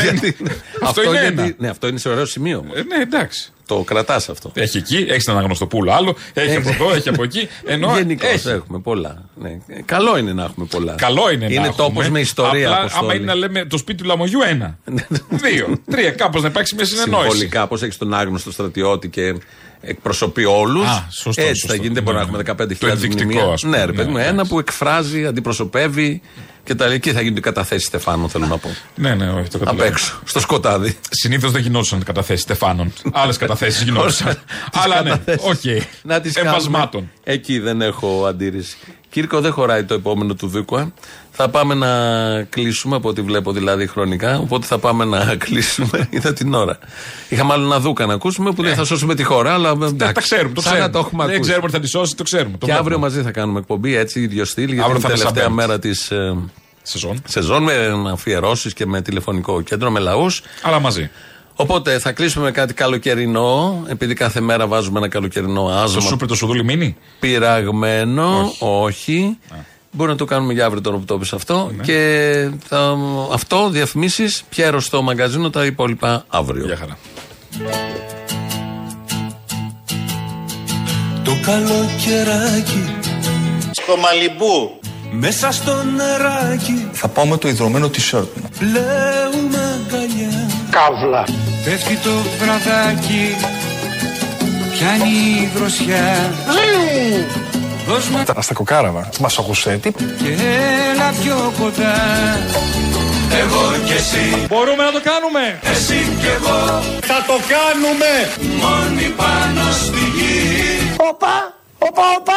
Αυτό είναι σε ωραίο σημείο. Ναι, εντάξει. Το κρατάς αυτό. Έχει εκεί, έχει τον Αναγνωστοπούλο άλλο, έχει από εδώ, έχει από εκεί. Γενικώς έχουμε πολλά. Ναι. Καλό είναι να έχουμε πολλά. Καλό είναι να έχουμε. τόπος με ιστορία. Απλά, άμα είναι να λέμε το σπίτι του Λαμογιού, 1, 2, 3, κάπως να υπάρξει μια συνεννόηση. Συμβολικά, πώς έχει τον άγνωστο στρατιώτη και εκπροσωπεί όλους. Έτσι θα γίνεται. Μπορεί να έχουμε 15.000 μνημεία. Ναι, ρε παιδί μου, ένα που εκφράζει, αντιπροσωπεύει Και τα εκεί θα γίνονται καταθέσεις Στεφάνων, θέλω να πω. Ναι, όχι, το καταλαβαίνω. Απ' έξω, στο σκοτάδι. Συνήθως δεν γινόντουσαν καταθέσεις Στεφάνων. Άλλες καταθέσεις γινόντουσαν. Αλλά ναι, εμβασμάτων. Εκεί δεν έχω αντίρρηση. Κύρκο, δεν χωράει το επόμενο του Δούκου. Θα πάμε να κλείσουμε, από ό,τι βλέπω δηλαδή χρονικά. Οπότε θα πάμε να κλείσουμε. Είδα την ώρα. Είχαμε άλλο ένα Δούκα να ακούσουμε που δεν θα σώσουμε τη χώρα, αλλά εντάξει. Τα ξέρουμε. Δεν ξέρουμε ότι θα τη σώσει, το ξέρουμε. Και αύριο μαζί θα κάνουμε εκπομπή, έτσι, ίδιο στυλ, γιατί είναι η τελευταία μέρα της σεζόν με αφιερώσεις και με τηλεφωνικό κέντρο, με λαούς. Αλλά μαζί. Οπότε θα κλείσουμε με κάτι καλοκαιρινό, επειδή κάθε μέρα βάζουμε ένα καλοκαιρινό άσμα. Το σούπερ το σουδούλι μίνι. Πειραγμένο, όχι. Μπορεί να το κάνουμε για αύριο τώρα που το είπες αυτό. Ναι. Και αυτό, διαφημίσεις, Πιέρο στο μαγκαζίνο, τα υπόλοιπα αύριο. Γεια χαρά. Το καλοκαιράκι στο Μαλιμπού, μέσα στο νεράκι, θα πάω με το ιδρωμένο t-shirt μου. Πλέουμε αγκαλιά, καύλα. Πέφτει το βραδάκι, πιάνει η δροσιά. Στα κοκάραβα, μας ακούσε τι. Και έλα πιο κοντά. Εγώ και εσύ μπορούμε να το κάνουμε. Εσύ και εγώ θα το κάνουμε. Μόνοι πάνω στη γη. Όπα, όπα, όπα.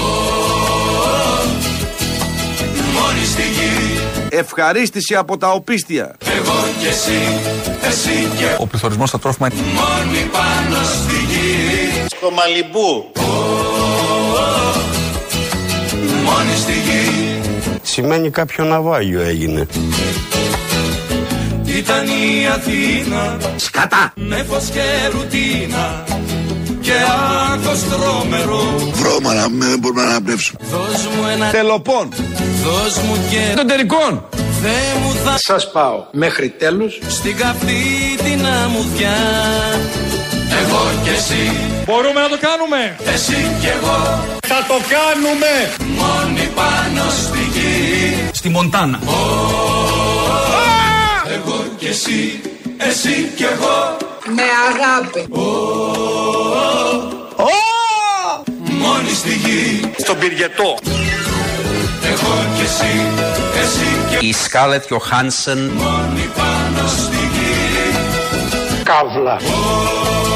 Μόνοι στη γη. Ευχαρίστηση από τα οπίστια. Εγώ και εσύ και ο πληθωρισμός στα τρόφιμα. Μόνοι πάνω στη γη. Στο Μαλιμπού. Μόνοι στη γη. Σημαίνει κάποιο ναυάγιο έγινε. Ήταν η Αθήνα σκατά με φως και ρουτίνα και άγχος τρόμερο. Βρώμα δεν μπορούμε να αναπνεύσουμε. Δώσ' μου ένα τελοπών. Δώσ' μου και των τερικών. Δε μου θα σας πάω μέχρι τέλους στην καυτή την αμμουδιά. Εγώ και εσύ μπορούμε να το κάνουμε. Εσύ και εγώ θα το κάνουμε. Μόνοι πάνω στη γη. Στη Μοντάνα. Εγώ και εσύ και εγώ με αγάπη. Μόνοι στη γη. Στον Πυριετό. Εγώ και εσύ και η Σκάρλετ Γιοχάνσεν. Μόνοι πάνω στη γη. Καύλα.